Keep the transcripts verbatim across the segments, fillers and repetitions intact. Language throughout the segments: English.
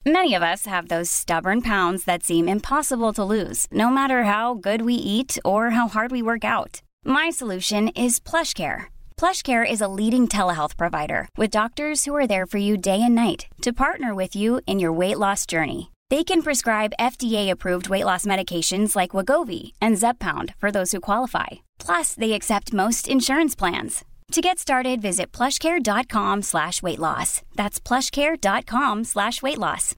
Many of us have those stubborn pounds that seem impossible to lose, no matter how good we eat or how hard we work out. My solution is PlushCare. PlushCare is a leading telehealth provider with doctors who are there for you day and night to partner with you in your weight loss journey. They can prescribe F D A-approved weight loss medications like Wegovy and Zepbound for those who qualify. Plus, they accept most insurance plans. To get started, visit plushcare.com slash weight loss. That's plushcare.com slash weight loss.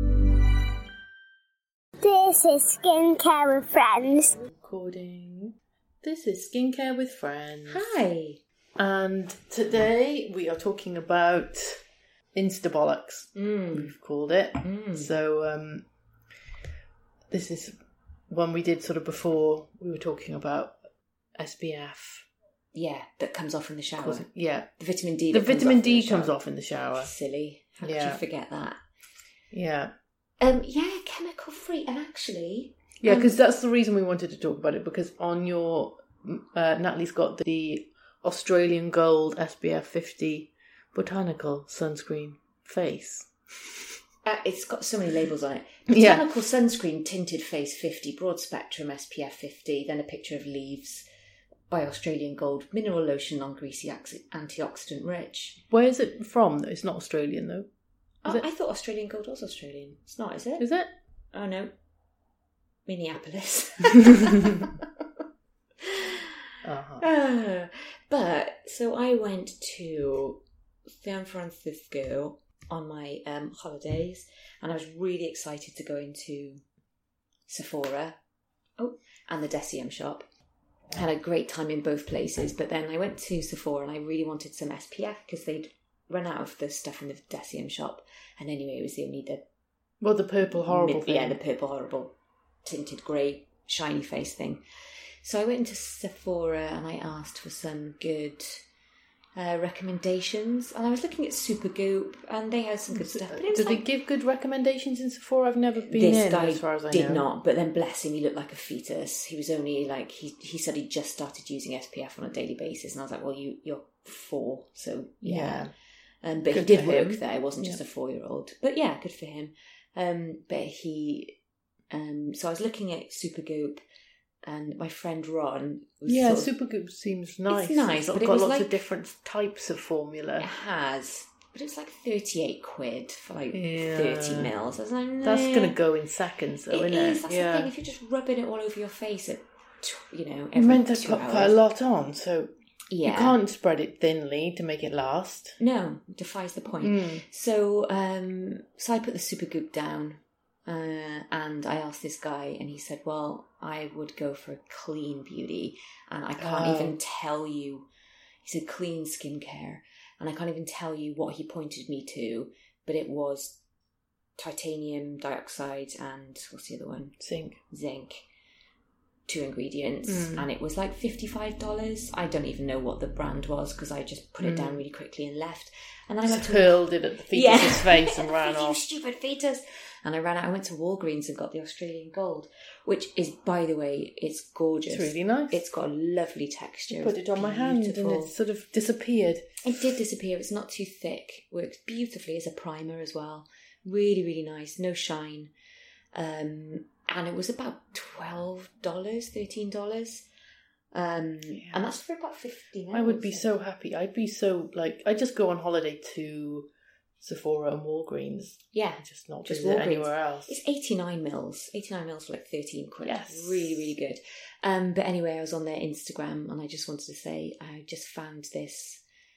This is Skincare with Friends. Recording. This is Skincare with Friends. Hi. And today we are talking about Instabollocks, Mm. we've called it. Mm. So um, this is one we did sort of before we were talking about S P F. Yeah, that comes off in the shower. Yeah. The vitamin D. The that comes vitamin off in D the comes shower. off in the shower. Silly. How Yeah. could you forget that? Yeah. Um, yeah, chemical free. And actually... Yeah, um, because that's the reason we wanted to talk about it, because on your... Uh, Natalie's got the Australian Gold S P F fifty Botanical Sunscreen Face. Uh, it's got so many labels on it. Yeah. Botanical Sunscreen Tinted Face fifty, Broad Spectrum S P F fifty, then a picture of leaves by Australian Gold, mineral lotion, non-greasy, antioxidant rich. Where is it from? It's not Australian, though. Is Oh, it? I thought Australian Gold was Australian. It's not, is it? Is it? Oh, no. Minneapolis. Uh-huh. Ah, but so I went to San Francisco on my um, holidays, and I was really excited to go into Sephora, oh, and the Deciem shop. I had a great time in both places, but then I went to Sephora and I really wanted some S P F because they'd run out of the stuff in the Deciem shop, and anyway, it was the only the Well, the purple horrible mid, thing. yeah, the purple horrible tinted grey shiny face thing. So I went into Sephora and I asked for some good uh, recommendations. And I was looking at Supergoop and they had some good stuff. But it was Did like, they give good recommendations in Sephora? I've never been this in, guy as far as I did know. not. But then bless him, he looked like a fetus. He was only like, he, he said he just started using S P F on a daily basis. And I was like, well, you, you're four. So yeah. Yeah. Um, but Good he did for him. work there. It wasn't just Yeah. a four-year-old. But yeah, good for him. Um, but he... Um, so I was looking at Supergoop, and my friend Ron was Yeah, sort of, Supergoop seems nice. It's nice, got, but it got was lots like- of different types of formula. it has, but it's like thirty-eight quid for like Yeah. thirty mils. I was like, nah. That's going to go in seconds, though, It isn't is. it? That's yeah. the thing. If you're just rubbing it all over your face at, tw- you know, every You meant to two put hours. quite a lot on, so Yeah. you can't spread it thinly to make it last. No, it defies the point. Mm. So, um, so I put the Supergoop down, uh, and I asked this guy, and he said, "Well, I would go for a clean beauty, and I can't Oh. even tell you." He said clean skincare, and I can't even tell you what he pointed me to, but it was titanium dioxide and what's the other one? Zinc. Zinc. Two ingredients, Mm. and it was like fifty-five dollars. I don't even know what the brand was because I just put it Mm. down really quickly and left. And then I went Just to hurled it at the fetus's face and ran you off. stupid fetus. And I ran out. I went to Walgreens and got the Australian Gold, which is, by the way, it's gorgeous. It's really nice. It's got a lovely texture. I put it on my hand and beautiful. it sort of disappeared. It did disappear. It's not too thick. Works beautifully as a primer as well. Really, really nice. No shine. Um, and it was about twelve dollars, thirteen dollars. Um, Yeah. And that's for about fifty mils. I would be so happy. I'd be so, like, I'd just go on holiday to Sephora and Walgreens. Yeah. And just not Just visit Walgreens. anywhere else. It's eighty-nine mils. eighty-nine mils for like thirteen quid. Yes. Really, really good. Um, but anyway, I was on their Instagram and I just wanted to say I just found this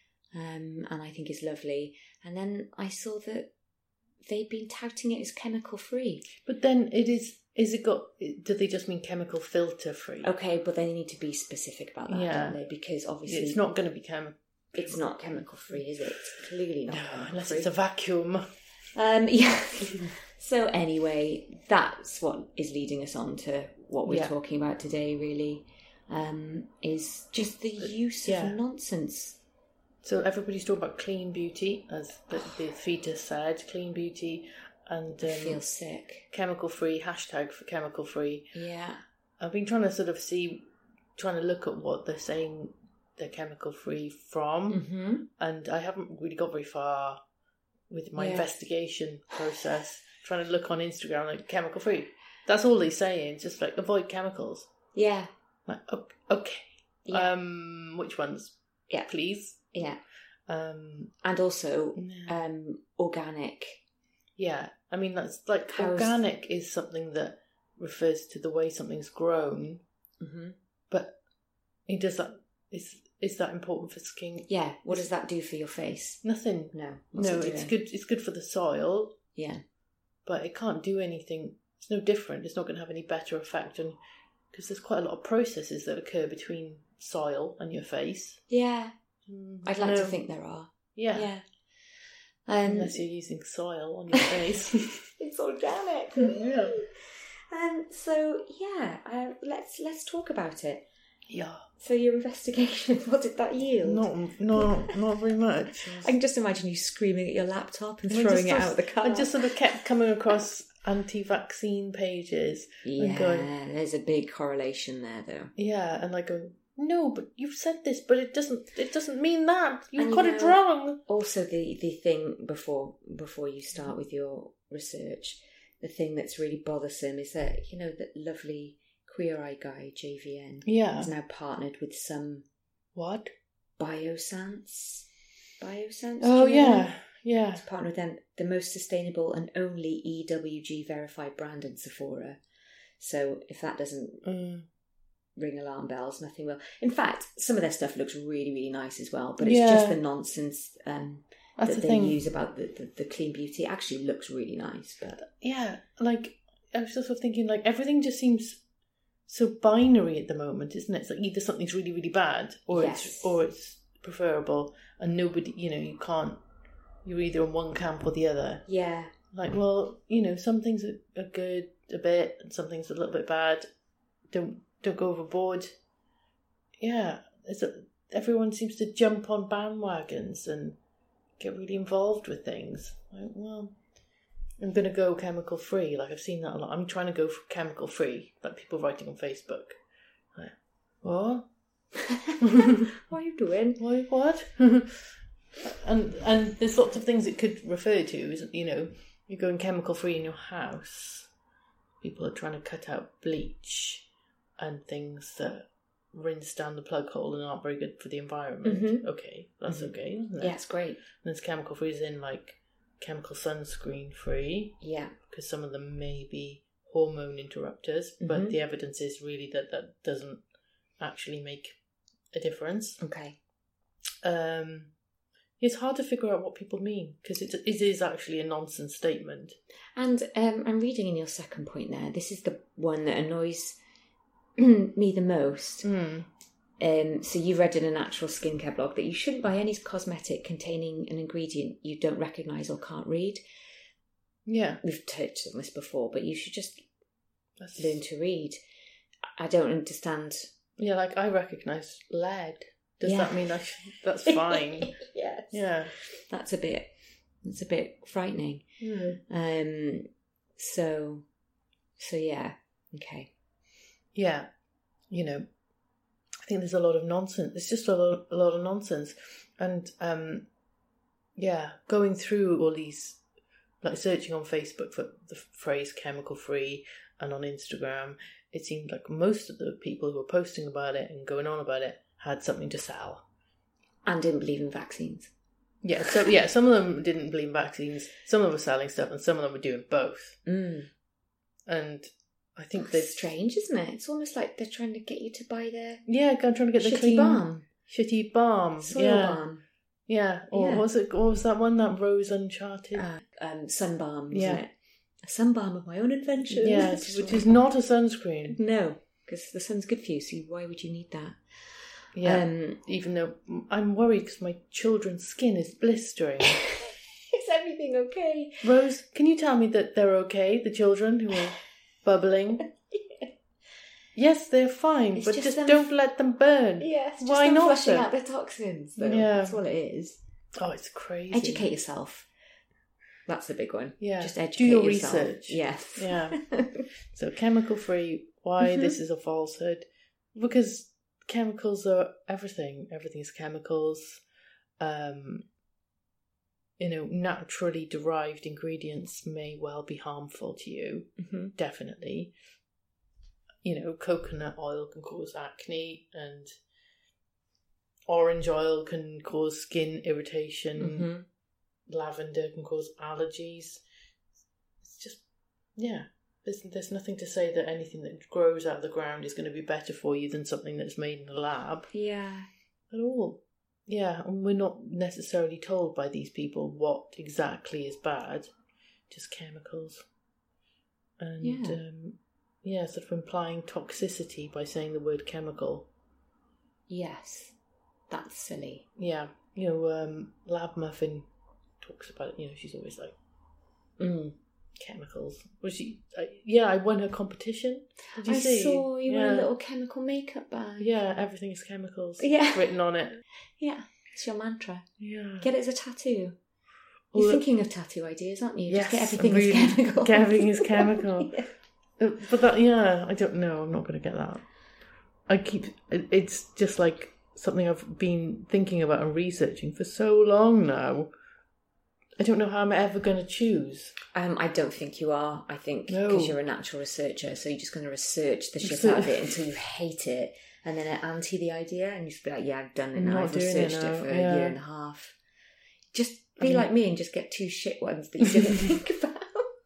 um, and I think it's lovely. And then I saw that they've been touting it as chemical free. But then it is, is it got, do they just mean chemical filter free? Okay, but they need to be specific about that, Yeah. don't they? Because obviously It's not going to be chemical. it's not chemical free, is it? It's clearly not No, chemical unless free. it's a vacuum. Um, yeah. So anyway, that's what is leading us on to what we're Yeah. talking about today, really, um, is just the use Yeah. of nonsense. So everybody's talking about clean beauty, as the, the fetus said, clean beauty and I um, feel sick. chemical free, hashtag for chemical free. Yeah. I've been trying to sort of see, trying to look at what they're saying they're chemical free from, Mm-hmm. and I haven't really got very far with my Yeah. investigation process. trying to look on Instagram like chemical free. That's all they're saying. Just like avoid chemicals. Yeah. Like, okay. Yeah. Um, which ones? Yeah. Please. Yeah. Um, and also yeah. um, organic. Yeah. I mean, that's like How's... organic is something that refers to the way something's grown. Mm-hmm. But it does that. Is is that important for skin? Yeah. What does that do for your face? Nothing. No. What's no, it it's good. It's good for the soil. Yeah. But it can't do anything. It's no different. It's not going to have any better effect, and because there's quite a lot of processes that occur between soil and your face. Yeah. Mm, I'd like no. to think there are. Yeah. Yeah. Um, Unless you're using soil on your face. It's organic. Yeah. Um. So yeah. Uh, let's let's talk about it. Yeah. So your investigation, what did that yield? Not, not, not very much. I can just imagine you screaming at your laptop and I throwing just, it out of the car. I just sort of kept coming across anti-vaccine pages. Yeah, and going, there's a big correlation there, though. Yeah, and like going, no, but you've said this, but it doesn't. It doesn't mean that. You've And got you it know, wrong. Also, the the thing before before you start with your research, the thing that's really bothersome is that, you know, that lovely Queer Eye guy J V N Yeah. is now partnered with some What? Biossance. Biossance. Oh do you know yeah, them? yeah. He's partnered with them, the most sustainable and only E W G verified brand in Sephora. So if that doesn't Mm. ring alarm bells, nothing will. In fact, some of their stuff looks really, really nice as well, but it's Yeah. just the nonsense um, That's that the they thing. use about the, the, the clean beauty. It actually looks really nice, but Yeah, like I was just sort of thinking, like everything just seems so binary at the moment, isn't it? It's like either something's really, really bad, or Yes. it's or it's preferable, and nobody, you know, you can't. You're either on one camp or the other. yeah, Like, well, you know, some things are, are good a bit, and some things are a little bit bad. Don't don't go overboard. Yeah, it's a, everyone seems to jump on bandwagons and get really involved with things. Like, well, I'm going to go chemical free. Like, I've seen that a lot. I'm trying to go for chemical free. Like, people writing on Facebook. Like, what? what are you doing? What? What? and and there's lots of things it could refer to. Is, you know, you're going chemical free in your house. People are trying to cut out bleach and things that rinse down the plug hole and aren't very good for the environment. Mhm. Okay, that's Mhm. okay, isn't it? Yeah, it's great. And there's chemical free as in like chemical sunscreen free, Yeah, because some of them may be hormone interrupters, but Mhm. the evidence is really that that doesn't actually make a difference. okay. Um, it's hard to figure out what people mean, because it, it is actually a nonsense statement. And um, I'm reading in your second point there. This is the one that annoys me the most. Mm. Um, so you read in a natural skincare blog that you shouldn't buy any cosmetic containing an ingredient you don't recognise or can't read. Yeah. We've touched on this before, but you should just That's, learn to read. I don't understand. yeah, like I recognise lead. Does Yeah. that mean I should, that's fine? Yes. Yeah. That's a bit, that's a bit frightening. Mm. Um, so, so yeah, okay. Yeah. You know, I think there's a lot of nonsense. It's just a lot, a lot of nonsense. And, um, yeah, going through all these, like searching on Facebook for the phrase chemical free and on Instagram, it seemed like most of the people who were posting about it and going on about it had something to sell. And didn't believe in vaccines. Yeah, so yeah, some of them didn't believe in vaccines, some of them were selling stuff, and some of them were doing both. Mm. And I think That's there's strange, isn't it? It's almost like they're trying to get you to buy their yeah, I'm trying to get the shitty clean balm. shitty balm, Soil yeah, balm. yeah. Or Yeah. what was it? What was that one? That Rose Uncharted. Uh, um, sun balm, wasn't Yeah. it? A sun balm of my own invention. Yes, which is not a sunscreen. No, because the sun's good for you, so why would you need that? Yeah, Um, even though I'm worried because my children's skin is blistering. is everything okay? Rose, can you tell me that they're okay? The children who are bubbling. Yes, they're fine, It's but just just them- don't let them burn. Yes, just Why them not? flushing then? out their toxins, though. Yeah. That's all it is. Oh, it's crazy. Educate yourself. That's the big one. Yeah. Just educate Do your yourself. research. Yes. Yeah. So chemical free. Why Mhm. this is a falsehood? Because chemicals are everything. Everything's chemicals. Um, you know, naturally derived ingredients may well be harmful to you. Mm-hmm. Definitely. You know, coconut oil can cause acne, and orange oil can cause skin irritation. Mm-hmm. Lavender can cause allergies. It's just, yeah. There's, there's nothing to say that anything that grows out of the ground is going to be better for you than something that's made in a lab. Yeah. At all. Yeah, and we're not necessarily told by these people what exactly is bad, just chemicals. And, Yeah. um, yeah, sort of implying toxicity by saying the word chemical. Yes. That's silly. Yeah, you know, um, Lab Muffin talks about it, you know, she's always like, Mm. chemicals. Was she, uh, yeah, I won her competition. Did you I see? saw you yeah. in a little chemical makeup bag. Yeah, everything is chemicals. Yeah. Written on it. Yeah. It's your mantra. Yeah. Get it as a tattoo. Well, You're thinking of tattoo ideas, aren't you? Yes, Just get everything really, as chemical. get everything as chemical. Yeah. Uh, But that, yeah, I don't know. I'm not going to get that. I keep. it- It's just like something I've been thinking about and researching for so long now. I don't know how I'm ever going to choose. Um, I don't think you are. I think No. because you're a natural researcher, so you're just going to research the shit Research. out of it until you hate it, and then anti the idea, and you just be like, "Yeah, I've done it I'm now. not I've doing it researched it, now, for yeah. a year and a half." Just be I mean- like me and just get two shit ones that you didn't think about.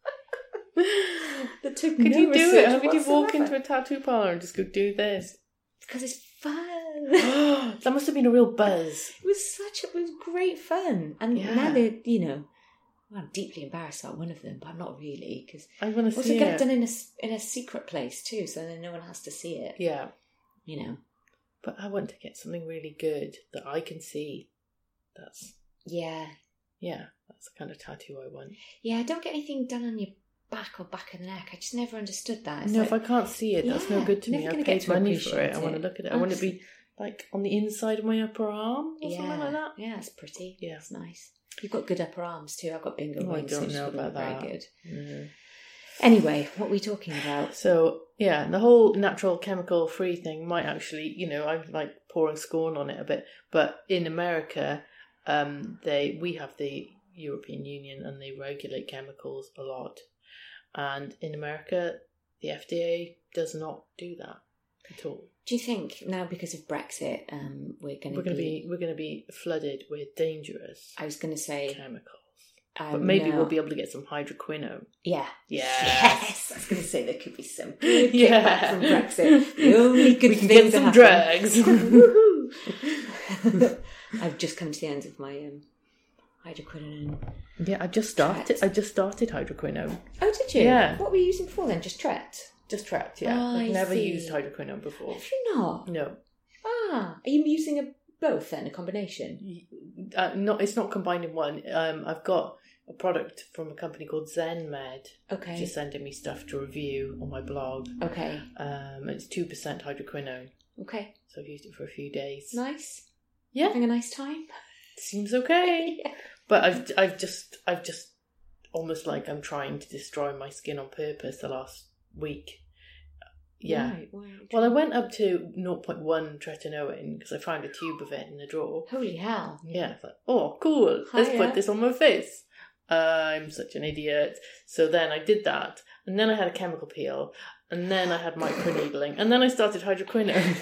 that took Could no you do it? research How could you walk whatsoever. into a tattoo parlour and just go do this? Because it's fun. That must have been a real buzz. It was such a, it was great fun, and Yeah. now they're, you know, well, I'm deeply embarrassed about one of them, but I'm not really, because I want to also see get it. it done in a s- in a secret place too, so then no one has to see it. Yeah, You know. but I want to get something really good that I can see. That's Yeah, yeah, that's the kind of tattoo I want. yeah. Don't get anything done on your back or back of the neck. I just never understood that. It's no, like, if I can't see it, that's no Yeah, good to never me. I gonna paid get to money for it. appreciate I want to it. look at it. I want it to be Absolutely. like on the inside of my upper arm or yeah, something like that. yeah, it's pretty. Yeah. It's nice. You've got good upper arms too. I've got bingo Oh, I wings, don't which know is about very that. good. Mm. Anyway, what are we talking about? So yeah, the whole natural chemical free thing might actually, you know, I'm like pouring scorn on it a bit, but in America, um, they we have the European Union and they regulate chemicals a lot, and in America, the F D A does not do that at all. Do you think now because of Brexit, um, we're going We're to going to be, be we're going to be flooded with dangerous I was going to say, chemicals, um, but maybe no. we'll be able to get some hydroquinone. Yeah. Yes. Yes. I was going to say there could be some good Yeah. kickback from Brexit. The only good We can thing get some to drugs. Woohoo! I've just come to the end of my um, hydroquinone. Yeah, I just started. Tret. I just started hydroquinone. Oh, did you? Yeah. What were you using before then? Just Tret? Just Tret, yeah. Oh, I've I never see. used hydroquinone before. Have you not? No, Ah, are you using a both then, a combination? uh, not. It's not combined in one. Um, I've got a product from a company called ZenMed, Okay. which is sending me stuff to review on my blog. Okay. Um, it's two percent hydroquinone, Okay. so I've used it for a few days. Nice. Yeah, Having a nice time. seems okay. Yeah. But I've, I've just, I've just almost like I'm trying to destroy my skin on purpose the last week. Yeah. Right, right. Well, I went up to zero point one tretinoin because I found a tube of it in the drawer. Holy hell. Yeah, it's like, oh, cool. Let's Hiya. put this on my face. I'm such an idiot. So then I did that, and then I had a chemical peel, and then I had microneedling, and then I started hydroquinone.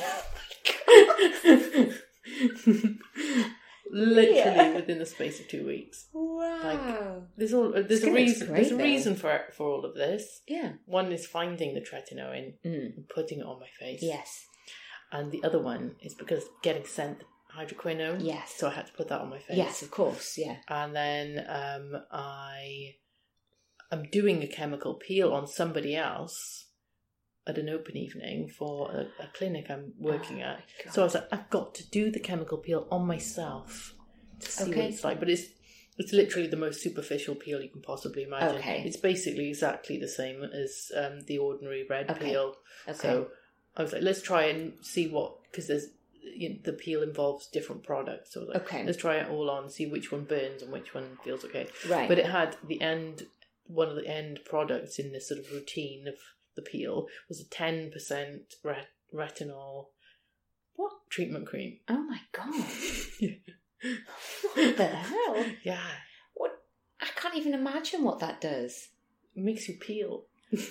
Literally Yeah. within the space of two weeks. Wow. There's all there's a Skin looks reason. great, There's a though. reason for for all of this. Yeah. One is finding the tretinoin Mm. and putting it on my face. Yes. And the other one is because getting sent hydroquinone. Yes. So I had to put that on my face. Yes, of course. Yeah. And then um, I am doing a chemical peel on somebody else at an open evening for a, a clinic I'm working Oh at. my God. So I was like, I've got to do the chemical peel on myself to see Okay. what it's like. But it's it's literally the most superficial peel you can possibly imagine. Okay. It's basically exactly the same as um, the ordinary red Okay. peel. Okay. So I was like, let's try and see what, because there's you know, the peel involves different products. So I was like, Okay. let's try it all on, see which one burns and which one feels okay. Right. But it had the end, one of the end products in this sort of routine of the peel was a ten percent ret- retinol What? treatment cream. Oh my God. Yeah. What the hell? Yeah. What I can't even imagine what that does. It makes you peel.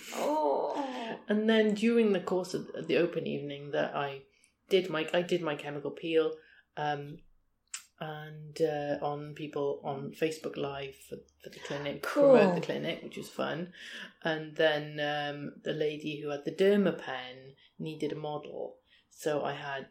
Oh. And then during the course of the open evening that I did my I did my chemical peel, um, and uh, on people on Facebook Live for, for the clinic, Cool. promote the clinic, which was fun. And then um, the lady who had the Dermapen needed a model, so I had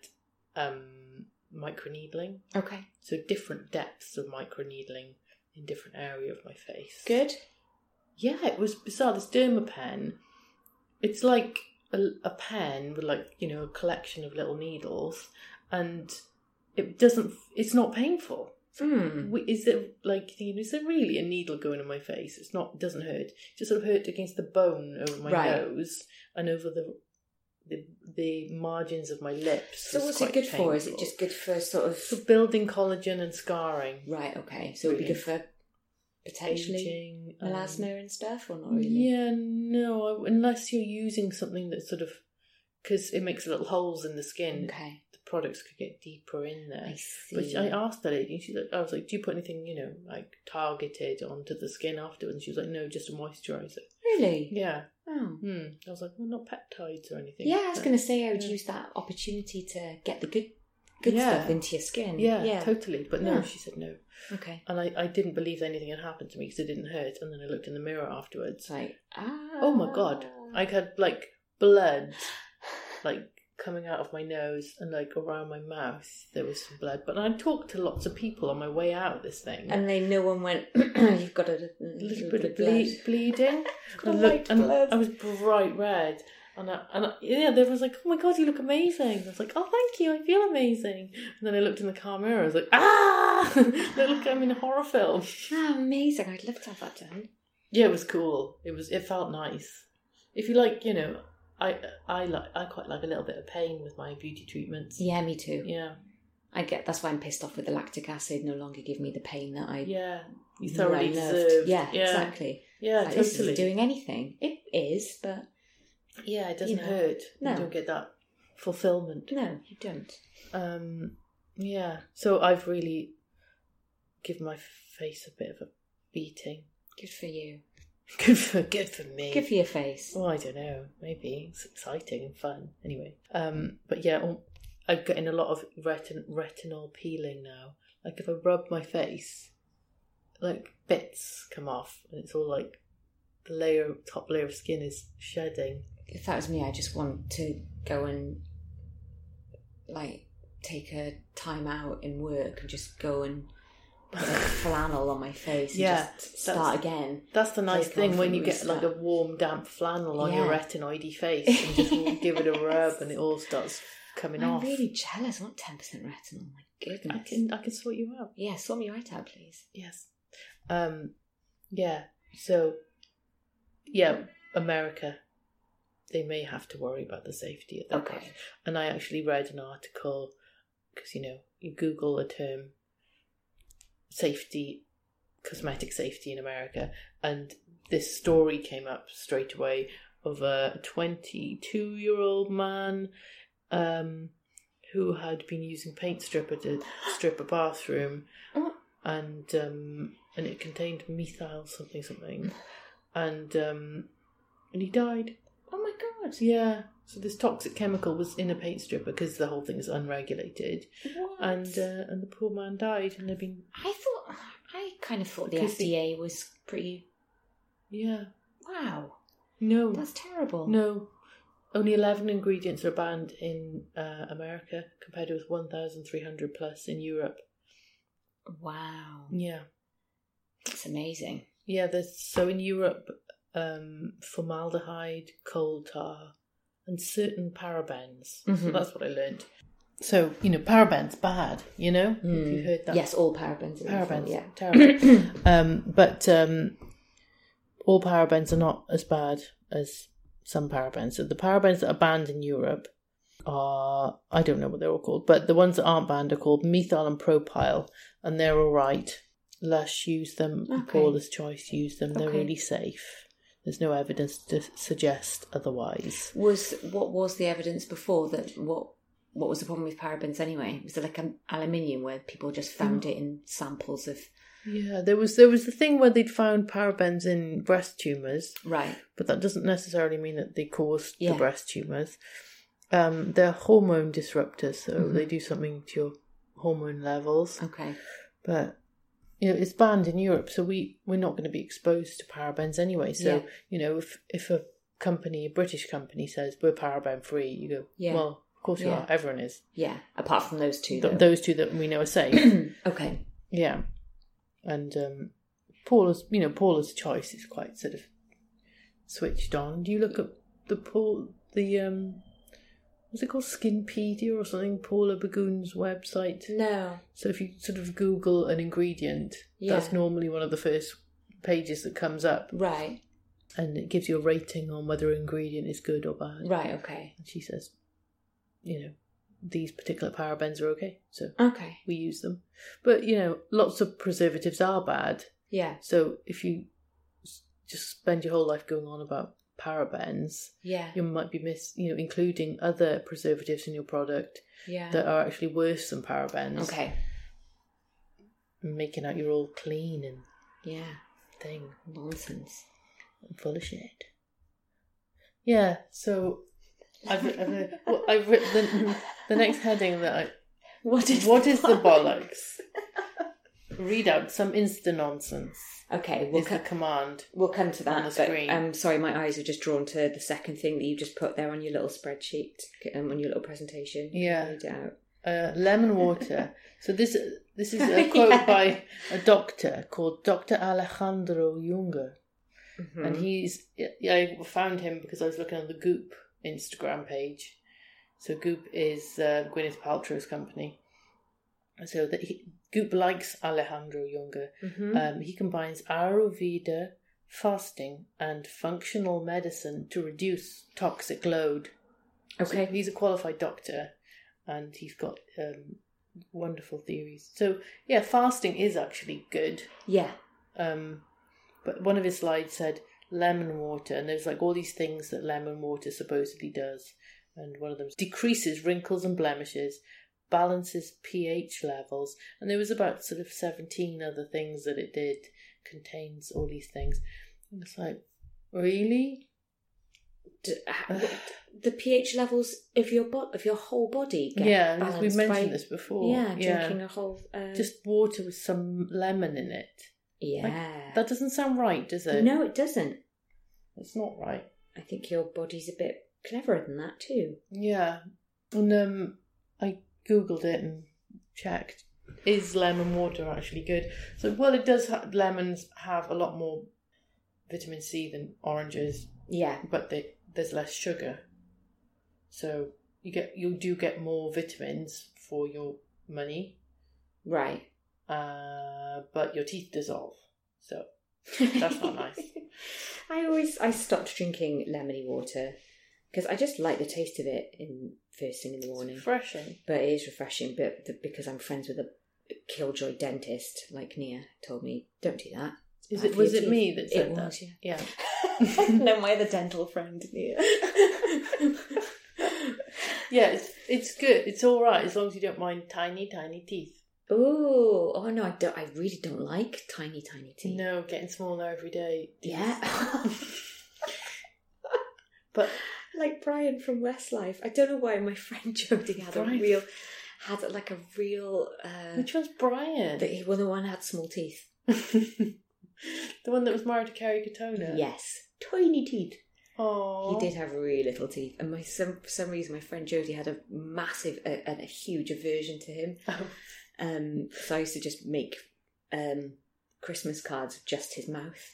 um, microneedling. Okay. So different depths of microneedling in different area of my face. Good. Yeah, it was bizarre. This Dermapen, it's like a, a pen with, like, you know, a collection of little needles, and it doesn't, it's not painful. Mm. We- Is it, like, thinking, is there really a needle going in my face? It's not, it doesn't hurt. It just sort of hurt against the bone over my Right. nose and over the the the margins of my lips. So was what's it quite good for? Is it painful. just good for sort of... For building collagen and scarring? Right, okay. So it would be good for potentially Aging, um, melasma and stuff, or not really? Yeah, no, unless you're using something that sort of, because it makes little holes in the skin. Okay. The products could get deeper in there. I see. But I asked the lady, and she's like, I was like, do you put anything, you know, like targeted onto the skin afterwards? And she was like, no, just a moisturiser. Really? Yeah. Oh. Hmm. I was like, well, not peptides or anything. Yeah, I was But- going to say I would yeah. use that opportunity to get the good good Yeah. stuff into your skin. Yeah, yeah. totally. But no, Yeah. she said no. Okay. And I, I didn't believe anything had happened to me because it didn't hurt. And then I looked in the mirror afterwards. It's like, ah. Oh my God. I had like blood, like coming out of my nose and like around my mouth. There was some blood. But I talked to lots of people on my way out of this thing. And then no one went, you've got a, a a little little bit of ble- blood. bleeding. Got And, white look, and blood. I was bright red. And, I, and I, yeah, they was like, oh my God, you look amazing. I was like, oh, thank you, I feel amazing. And then I looked in the car mirror, I was like, ah! Look, like I'm in a horror film. Oh, amazing. I'd love to have that done. Yeah, it was cool. It was. It felt nice. If you like, you know, I I like I quite like a little bit of pain with my beauty treatments. Yeah, me too. Yeah, I get that's why I'm pissed off with the lactic acid. No longer give me the pain that I yeah. You knew thoroughly I loved. deserved. Yeah, yeah, exactly. Yeah, Like, this totally. isn't doing anything. It is, but Yeah, it doesn't you know, hurt. no. You don't get that fulfillment. no, you don't. Um, yeah. So I've really given my face a bit of a beating. Good for you. Good for good for me. Good for your face. Well, I don't know. Maybe it's exciting and fun. Anyway, um, but yeah, um, I'm getting a lot of retin- retinol peeling now. Like if I rub my face, like bits come off, and it's all like the layer, top layer of skin is shedding. If that was me, I just want to go and like take a time out in work and just go and put a flannel on my face and Yeah, just start that's- again. That's the nice Take thing off when and you get like a restart. warm, damp flannel on your Yeah. retinoidy face and just give it a rub, and it all starts coming I'm off. really jealous. I want ten percent retinol. My goodness. I can I can sort you out. Yeah, sort me right out, please. Yes. Um, yeah. So, yeah, America, they may have to worry about the safety of their Okay. product. And I actually read an article, because, you know, you Google a term, safety, cosmetic safety in America, and this story came up straight away of a twenty-two-year-old man um, who had been using paint stripper to strip a bathroom, Oh. and um, and it contained methyl something something, and um, and he died. Oh my god. Yeah. So this toxic chemical was in a paint stripper because the whole thing is unregulated, What? and uh, and the poor man died, and they've been I thought, I kind of thought the Because F D A was pretty. yeah Wow, no that's terrible. no. Only eleven ingredients are banned in uh, America, compared with one thousand three hundred plus in Europe. Wow, Yeah, that's amazing. yeah. There's so in Europe, um, formaldehyde, coal tar, and certain parabens. So Mhm. that's what I learned. So you know, parabens bad. You know, if you've heard that. Yes, all parabens. are awful, Parabens, yeah. terrible. um, but um, all parabens are not as bad as some parabens. So the parabens that are banned in Europe are, I don't know what they're all called, but the ones that aren't banned are called methyl and propyl, and they're all right. Lush use them, Okay. Paula's Choice use them. They're Okay. really safe. There's no evidence to suggest otherwise. Was what was the evidence before that? What what was the problem with parabens anyway? Was it like an aluminium where people just found Mm. it in samples of Yeah, there was there was the thing where they'd found parabens in breast tumours. Right. But that doesn't necessarily mean that they caused Yeah. the breast tumours. Um, they're hormone disruptors, so Mhm. they do something to your hormone levels. Okay. But, you know, it's banned in Europe, so we, we're not going to be exposed to parabens anyway. So, Yeah. you know, if, if a company, a British company says we're paraben free, you go, Yeah. well, of course you Yeah. are. Everyone is. Yeah. Apart from those two, Th- though. those two that we know are safe. Okay. Yeah. And um, Paula's, you know, Paula's choice is quite sort of switched on. Do you look at the Paul, the, um, what's it called, Skinpedia or something, Paula Bagoon's website? No. So if you sort of Google an ingredient, Yeah. that's normally one of the first pages that comes up. Right. And it gives you a rating on whether an ingredient is good or bad. Right, okay. And she says, you know, these particular parabens are okay. So Okay. we use them. But, you know, lots of preservatives are bad. Yeah. So if you s- just spend your whole life going on about parabens, Yeah. you might be miss, you know, including other preservatives in your product Yeah. that are actually worse than parabens. Okay. And making out you're all clean and Yeah. thing. Nonsense. I'm full of shit. Yeah, so I've, I've, well, I've written the, the next heading that I... What is What is the bollocks? Read out some insta nonsense. Okay, we'll Is the co- command. we'll come to that. on the but screen. I'm sorry, my eyes are just drawn to the second thing that you just put there on your little spreadsheet, um, on your little presentation. Yeah. Read it out. Uh, lemon water. So this this is a quote Yeah. by a doctor called Doctor Alejandro Junger. Mhm. And he's, yeah, I found him because I was looking on the Goop Instagram page. So Goop is uh, Gwyneth Paltrow's company. So that he, Goop likes Alejandro Junger. Mhm. Um, he combines Ayurveda, fasting, and functional medicine to reduce toxic load. Okay. So he's a qualified doctor, and he's got um, wonderful theories. So yeah, fasting is actually good. Yeah. Um, but one of his slides said lemon water, and there's like all these things that lemon water supposedly does. And one of them decreases wrinkles and blemishes, balances pH levels, and there was about sort of seventeen other things that it did, contains all these things. And it's like, really? D- ha- the pH levels of your bo- of your whole body get Yeah, because we balanced mentioned by- this before. Yeah, drinking a whole... Uh, Just water with some lemon in it. yeah. That doesn't sound right, does it? No, it doesn't. It's not right. I think your body's a bit cleverer than that too. Yeah. And um, I Googled it and checked. Is lemon water actually good? So, well, it does. Ha- lemons have a lot more vitamin C than oranges, Yeah. but they, there's less sugar. So you get you do get more vitamins for your money, Right. uh, but your teeth dissolve. So that's not nice. I always I stopped drinking lemony water because I just like the taste of it in first thing in the morning. Refreshing. But it is refreshing. But the, because I'm friends with a killjoy dentist like Nia told me, don't do that. Is Bad it for was your it me teeth." that said it that? was, yeah. Yeah. No, my other dental friend Nia. Yeah, it's it's good. It's all right as long as you don't mind tiny, tiny teeth. Oh, oh no, I don't. I really don't like tiny, tiny teeth. No, getting smaller every day. Yeah. But Like Brian from Westlife. I don't know why my friend Jodie had Brian. a real, had like a real. Uh, which one's Brian? that he, well, the one had small teeth. The one that was married to Kerry Katona? Yes, tiny teeth. Oh, He did have really little teeth, and my some for some reason my friend Jodie had a massive a, a huge aversion to him. Oh. Um, so I used to just make um Christmas cards of just his mouth.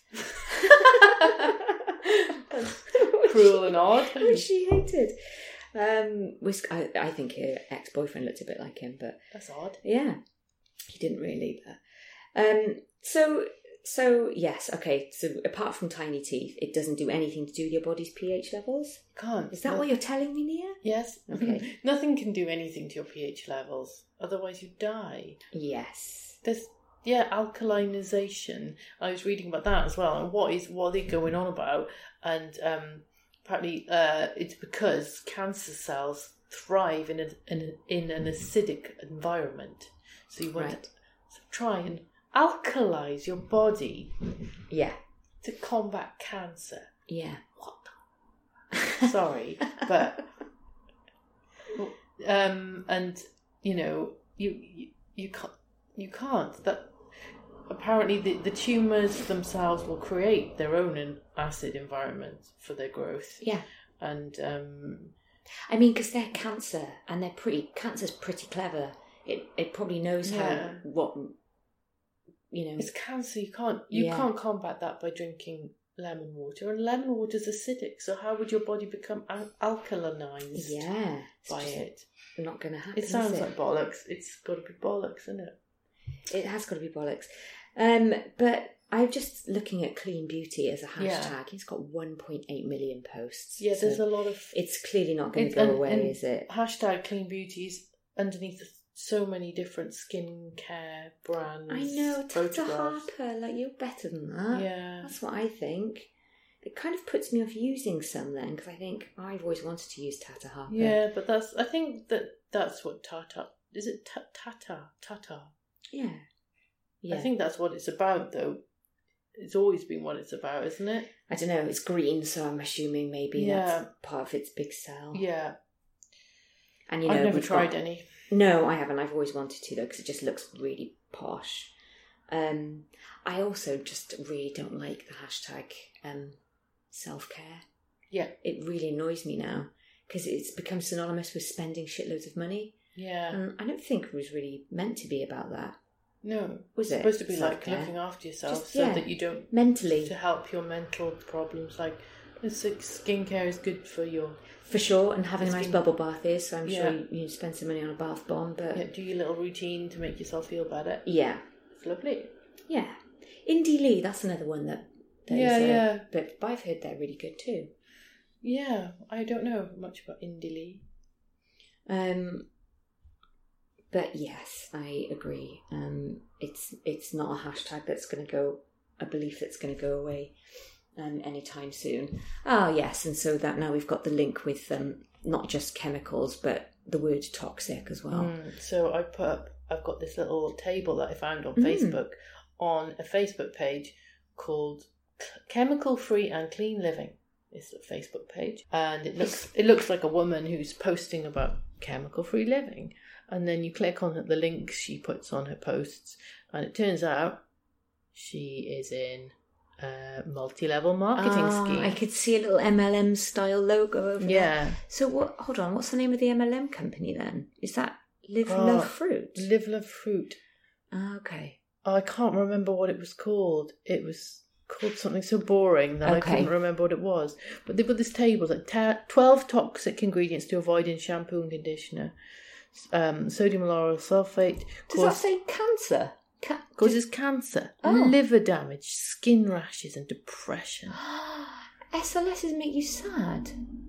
Cruel and odd. Which she hated. Um, which I, I think her ex-boyfriend looked a bit like him, but That's odd. yeah, he didn't really. But, um, so so yes, okay. So apart from tiny teeth, it doesn't do anything to do with your body's pH levels. Can't. Is that No- what you're telling me, Nia? Yes. Okay. Nothing can do anything to your pH levels. Otherwise, you die. Yes. There's yeah, alkalinization. I was reading about that as well, and what is what are they going on about? And um, apparently, uh, it's because cancer cells thrive in a, in, a, in an acidic environment. So you want Right. to try and alkalize your body Yeah. to combat cancer. Yeah. What the... Sorry, but... Um, and, you know, you, you, you can't... You can't. That... Apparently, the, the tumours themselves will create their own acid environment for their growth. Yeah. And, um... I mean, because they're cancer, and they're pretty... Cancer's pretty clever. It it probably knows Yeah. how... What... You know... It's cancer. You can't... You Yeah. can't combat that by drinking lemon water. And lemon water is acidic, so how would your body become al- alkalinized Yeah. It's by just it? not going to happen, It sounds is it? like bollocks. It's got to be bollocks, isn't it? It has got to be bollocks. Um, but I'm just looking at clean beauty as a hashtag. Yeah. It's got one point eight million posts. Yeah, there's so a lot of... It's clearly not going It- to go and- away, and is it? Hashtag clean beauty is underneath so many different skincare brands. I know, Tata photographs. Harper, like, you're better than that. Yeah. That's what I think. It kind of puts me off using some then, because I think I've always wanted to use Tata Harper. Yeah, but that's... I think that that's what Tata... Is it ta- Tata? Tata? Yeah. Yeah. I think that's what it's about, though. It's always been what it's about, isn't it? I don't know, it's green, so I'm assuming maybe Yeah. that's part of its big sell. Yeah. And you know, I've never we've tried got- any. No, I haven't. I've always wanted to, though, because it just looks really posh. Um, I also just really don't like the hashtag um, self-care. Yeah. It really annoys me now, because it's become synonymous with spending shitloads of money. Yeah. And I don't think it was really meant to be about that. No. Was it's it? supposed to be like Self-care. looking after yourself Just- so yeah. that you don't... Mentally. To help your mental problems. Like, it's like skincare is good for your... For sure, and having It's a nice been- bubble bath is, so I'm Yeah. sure you, you spend some money on a bath bomb, but... Yeah, do your little routine to make yourself feel better. Yeah. It's lovely. Yeah. Indie Lee, that's another one that... that Yeah, is, uh, yeah. But, but I've heard they're really good too. Yeah, I don't know much about Indie Lee. Um, but yes, I agree. Um, it's it's not a hashtag that's going to go, a belief that's going to go away um, anytime soon. Ah, yes, and so that now we've got the link with um, not just chemicals, but the word toxic as well. Mm, so I put up, I've got this little table that I found on Mm. Facebook, on a Facebook page called Chemical Free and Clean Living. It's a Facebook page, and it looks it looks like a woman who's posting about chemical free living. And then you click on the links she puts on her posts, and it turns out she is in a multi-level marketing Ah, scheme. I could see a little M L M style logo over there. Yeah, So what? Hold on, what's the name of the M L M company then? Is that Live Oh, Love Fruit? Live Love Fruit. Ah, okay. I can't remember what it was called. It was called something so boring that I Okay. couldn't remember what it was. But they put this table, like ta- twelve toxic ingredients to avoid in shampoo and conditioner. Um, sodium lauryl sulfate Does cause, that say cancer? Ca- causes cancer, Oh. liver damage, skin rashes and depression. S L Ss make you sad.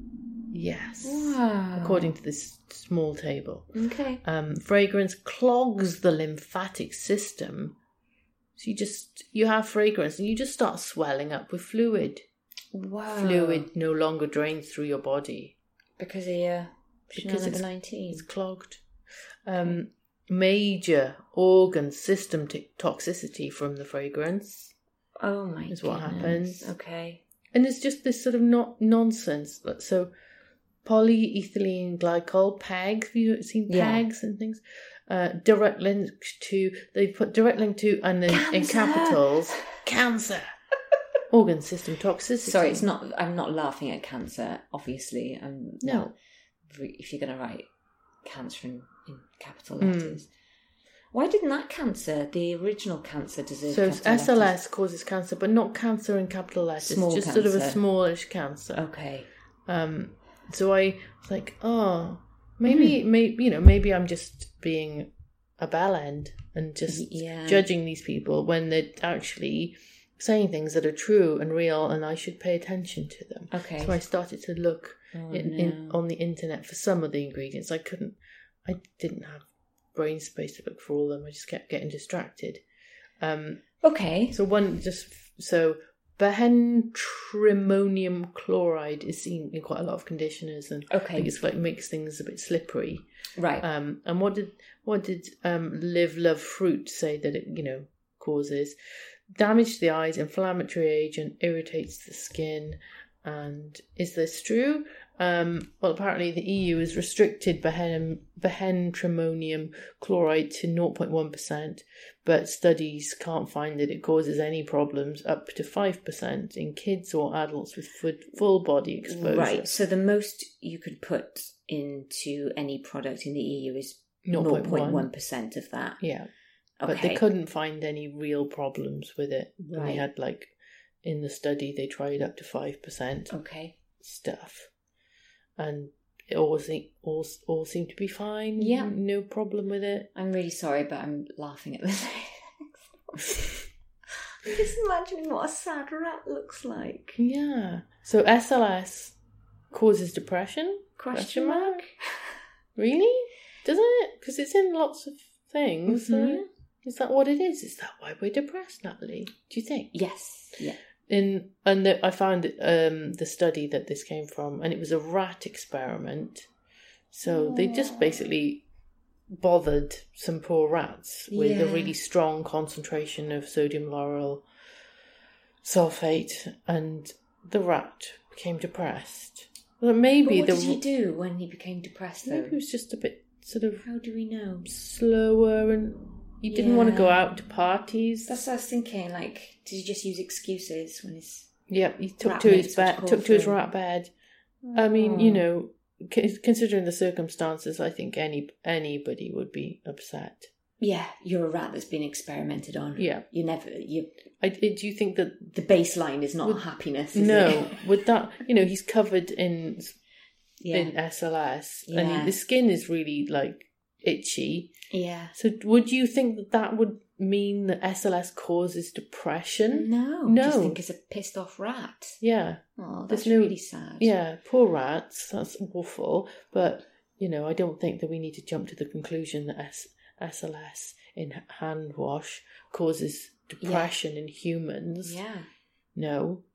Yes. Wow. According to this small table. Okay. Um, fragrance clogs the lymphatic system. So you just, you have fragrance and you just start swelling up with fluid. Wow. Fluid no longer drains through your body. Because of uh, Because it's, nineteen. it's clogged. Um, major organ system t- toxicity from the fragrance. Oh my is what goodness. happens. Okay. And it's just this sort of not nonsense. So polyethylene glycol, P E G, have you seen P E Gs Yeah. and things? Uh, direct link to, they put direct link to, and then in Cancer. capitals, cancer. Organ system toxicity. Sorry, it's not. I'm not laughing at cancer. Obviously, I'm No. not. If you're going to write cancer in, in capital Mm. letters, why didn't that cancer, the original cancer, deserve? So it's capital S L S letters? causes cancer, but not cancer in capital letters. Small just sort of a cancer. smallish cancer. Okay. Um, so I was like, oh, maybe, maybe you know, maybe I'm just being a bell end and just Yeah. judging these people when they're actually saying things that are true and real, and I should pay attention to them. Okay. So I started to look Oh, in, in on the internet for some of the ingredients. I couldn't, I didn't have brain space to look for all of them. I just kept getting distracted. Um, Okay. so one just so benztrimonium chloride is seen in quite a lot of conditioners, and I Okay. think it's like makes things a bit slippery. Right. Um, and what did what did um, Live Love Fruit say that it you know causes. Damage to the eyes, inflammatory agent, irritates the skin. And is this true? Um, well, apparently the E U has restricted behen- benztrimonium chloride to zero point one percent, but studies can't find that it causes any problems up to five percent in kids or adults with full body exposure. Right, so the most you could put into any product in the E U is zero point one percent of that. Yeah. Okay. But they couldn't find any real problems with it. Right. And they had, like, in the study, they tried up to five percent okay. stuff. And it all, se- all, all seemed to be fine. Yeah. No problem with it. I'm really sorry, but I'm laughing at this. I'm just imagining what a sad rat looks like. Yeah. So S L S causes depression? Question mark? Really? Doesn't it? Because it's in lots of things. Mm-hmm. So is that what it is? Is that why we're depressed, Natalie? Do you think? Yes. Yeah. In and the, I found um, the study that this came from, and it was a rat experiment. So oh. they just basically bothered some poor rats with yeah. a really strong concentration of sodium lauryl sulfate, and the rat became depressed. Well, maybe but what the did he do when he became depressed, though? maybe he was just a bit sort of. How do we know? Slower, and he didn't yeah. want to go out to parties. That's what I was thinking. Like, did he just use excuses when his yeah, he took rat to his mates would bed, call took to his for him? rat bed. I mean, you know, c- considering the circumstances, I think any anybody would be upset. Yeah, you're a rat that's been experimented on. Yeah, you never. You. I, do you think that the baseline is not would, happiness? Is no, it? Would that you know he's covered in yeah. in S L S, yeah. and he, the skin is really like itchy. Yeah. So, would you think that that would mean that S L S causes depression? No, no. I just think it's a pissed off rat. Yeah. Oh, that's no, really sad. Yeah, poor rats. That's awful. But, you know, I don't think that we need to jump to the conclusion that S- SLS in hand wash causes depression yeah. in humans. Yeah. No.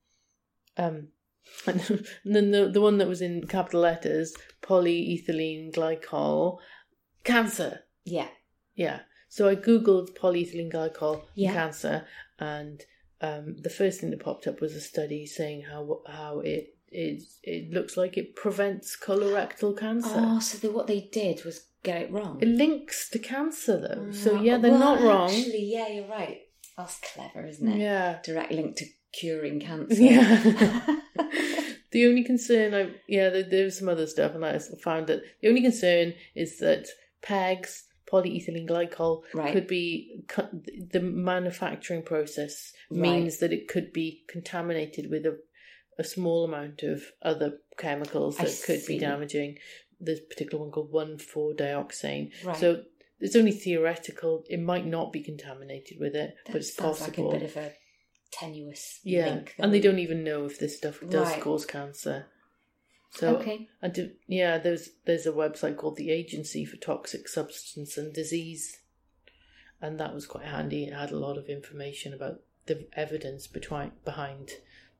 Um, and then the, the one that was in capital letters, polyethylene glycol, cancer. Yeah. Yeah. So I Googled polyethylene glycol yeah. cancer, and um, the first thing that popped up was a study saying how how it it, it looks like it prevents colorectal cancer. Oh, so the, what they did was get it wrong. It links to cancer, though. Oh, so, yeah, they're well, not wrong. Actually, yeah, you're right. That's clever, isn't it? Yeah. Direct link to curing cancer. Yeah. The only concern, I yeah, there, there's some other stuff, and I found that the only concern is that P E Gs, polyethylene glycol, right. could be, the manufacturing process means right. that it could be contaminated with a, a small amount of other chemicals that I could see. be damaging. There's a particular one called one four dioxane. Right. So it's only theoretical. It might not be contaminated with it, that but it's sounds possible. Like a bit of a tenuous yeah. link. And they don't even know if this stuff does right. cause cancer. So, okay. I do, yeah, there's there's a website called the Agency for Toxic Substance and Disease, and that was quite handy. It had a lot of information about the evidence between, behind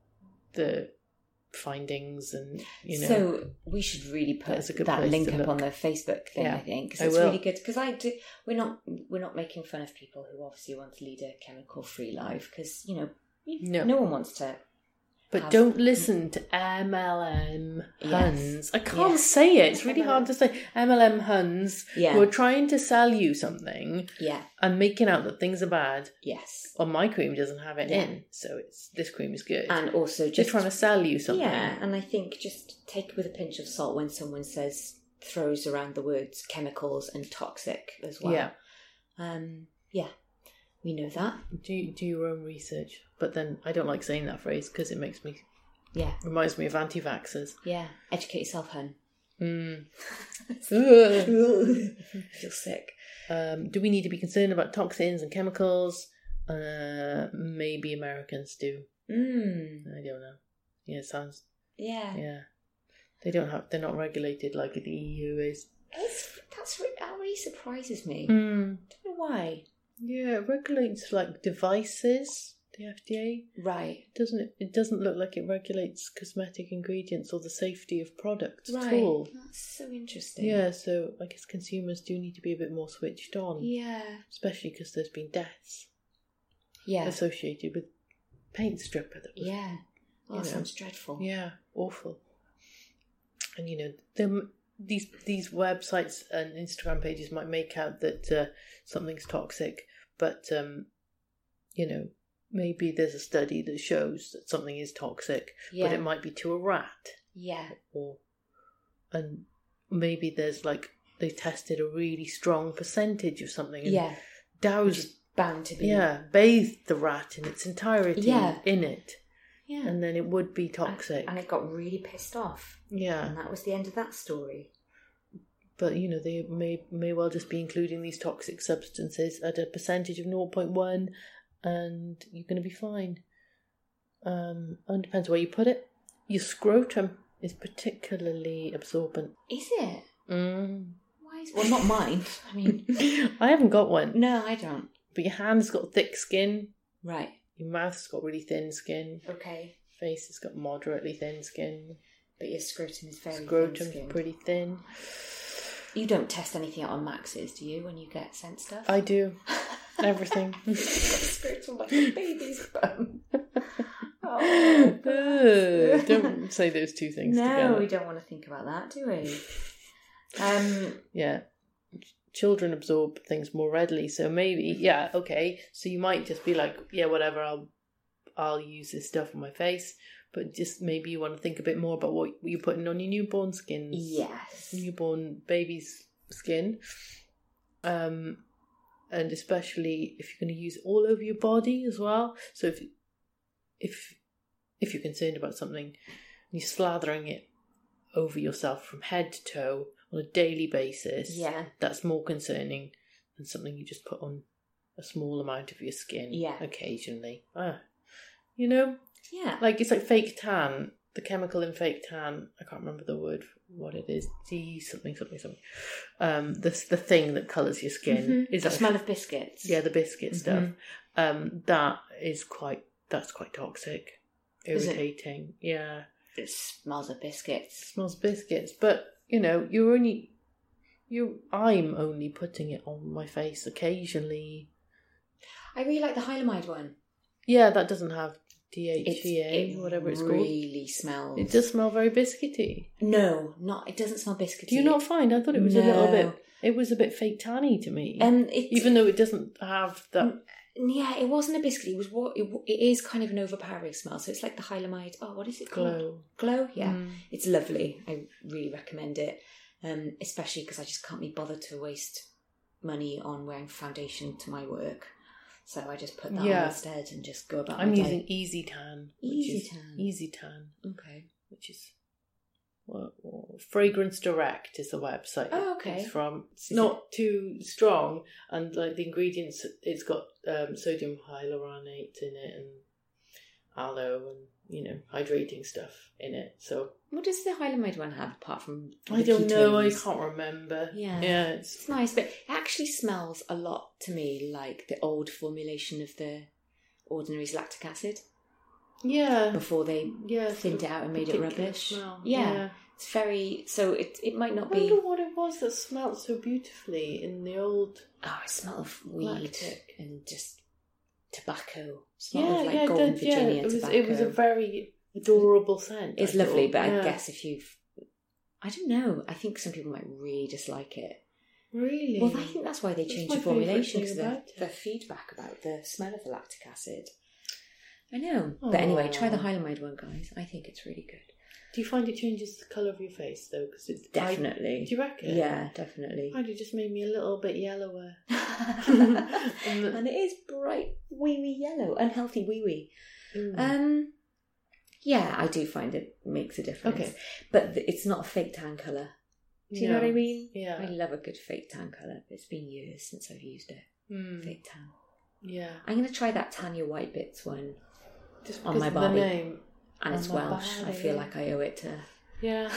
the findings, and you know. So we should really put that link up on the Facebook thing. Yeah, I think because it's will. really good. Because I do, we're not we're not making fun of people who obviously want to lead a chemical free life, because you know no. no one wants to. But have... don't listen to M L M Huns. Yes. I can't yes. say it. It's really hard to say. M L M Huns yeah. who are trying to sell you something yeah. and making out that things are bad. Yes. Or my cream doesn't have it yeah. in, so it's this cream is good. And also just... They're trying to sell you something. Yeah, and I think just take with a pinch of salt when someone says, throws around the words chemicals and toxic as well. Yeah. Um, yeah. We know that. Do do your own research. But then I don't like saying that phrase because it makes me... Yeah. Reminds me of anti-vaxxers. Yeah. Educate yourself, hun. Mm. I feel sick. Um, do we need to be concerned about toxins and chemicals? Uh, maybe Americans do. Mm. I don't know. Yeah, it sounds... Yeah. Yeah. They don't have... They're not regulated like the E U is. It's, that's re- that really surprises me. Mm. I don't know why. Yeah, it regulates like devices, the F D A. Right. Doesn't it? It doesn't look like it regulates cosmetic ingredients or the safety of products right. at all. That's so interesting. Yeah, so I guess consumers do need to be a bit more switched on. Yeah. Especially because there's been deaths. Yeah. associated with paint stripper. That was, Yeah. Oh, that know, sounds dreadful. Yeah, awful. And, you know, them, these these websites and Instagram pages might make out that uh, something's toxic, but, um, you know, maybe there's a study that shows that something is toxic, Yeah. but it might be to a rat. Yeah. Or, and maybe there's like, they tested a really strong percentage of something. And Yeah. doused, Bound to be. yeah, bathed the rat in its entirety Yeah. in it. Yeah. And then it would be toxic. And, and it got really pissed off. Yeah. And that was the end of that story. But, you know, they may may well just be including these toxic substances at a percentage of zero point one, and you're going to be fine. Um, and it depends where you put it. Your scrotum is particularly absorbent. Is it? Mm. Why is Well, not mine. I mean... I haven't got one. No, I don't. But your hand's got thick skin. Right. Your mouth's got really thin skin. Okay. Face has got moderately thin skin. But your scrotum is very Scrotum's thin-skinned. pretty thin. You don't test anything out on Max's, do you, when you get sent stuff? I do. Everything. Scrotum like a baby's bum. Oh, don't say those two things no, together. we don't want to think about that, do we? Um, Yeah. Children absorb things more readily, so maybe, yeah, okay. So you might just be like, yeah, whatever, I'll I'll use this stuff on my face, but just maybe you want to think a bit more about what you're putting on your newborn skins. yes. Newborn baby's skin. Um, and especially if you're going to use it all over your body as well. So if if if you're concerned about something and you're slathering it over yourself from head to toe on a daily basis, Yeah. that's more concerning than something you just put on a small amount of your skin Yeah. occasionally. Ah, you know, Yeah. like it's like fake tan. The chemical in fake tan, I can't remember the word, what it is. D something, something, something. Um, the the thing that colours your skin Mm-hmm. is the that smell of biscuits. yeah, the biscuit Mhm. stuff. Um, that is quite that's quite toxic, Is it? irritating. Yeah, It smells of biscuits. smells biscuits, but you know, you're only you. I'm only putting it on my face occasionally. I really like the Hylamide one. Yeah, that doesn't have D It's, H E A, it whatever it's called. really smells. It does smell very biscuity. No, not. It doesn't smell biscuity. Do you not find? I thought it was a No. little bit. It was a bit fake tanny to me. Um, it, Even though it doesn't have that. yeah, it wasn't a biscuit. It was what it, it is kind of an overpowering smell. So it's like the Hylamide. Oh, what is it called? Glow. Glow. Yeah, Mm. it's lovely. I really recommend it. Um, especially because I just can't be bothered to waste money on wearing foundation to my work. So I just put that Yeah. on instead and just go about I'm my day. using Easy Tan. which Easy is- Tan. Easy Tan, Okay. which is well, well, Fragrance Direct is the website. Oh, okay. It's from. It's Is not too strong, and like the ingredients, it's got um, sodium hyaluronate in it and aloe and you know hydrating stuff in it. So What does the Hylamide one have apart from? I the don't know. I ketones? can't remember. Yeah. yeah. It's It's nice, but it actually smells a lot to me like the old formulation of the Ordinary's lactic acid yeah, before they yeah. thinned it out and made it particular rubbish. smell. Yeah. yeah. It's very so. It it might I not wonder be. what it was that smelled so beautifully in the old. Oh, I smell of weed Lactic. and just tobacco. Smell Yeah, of like yeah, it golden did, yeah. Virginia It was, tobacco. it was a very adorable scent. It's I lovely, thought. but I Yeah. guess if you've, I don't know. I think some people might really dislike it. Really? Well, I think that's why they That's changed my the formulation favourite because thing the, about it. the feedback about the smell of the lactic acid. I know, but anyway, try the Aw. Hylamide one, guys. I think it's really good. Do you find it changes the colour of your face though? Because it's Definitely. I, do you reckon? Yeah, definitely. Mine just made me a little bit yellower. And it is bright wee wee yellow, unhealthy wee wee. Mm. Um, yeah, I do find it makes a difference. Okay. But th- it's not a fake tan colour. Do you know No. what I mean? Yeah. I love a good fake tan colour. It's been years since I've used it. Mm. Fake tan. Yeah. I'm going to try that Tanya White Bits one. Just On because my of the body. name. And On it's my Welsh. I body. feel like I owe it to Yeah.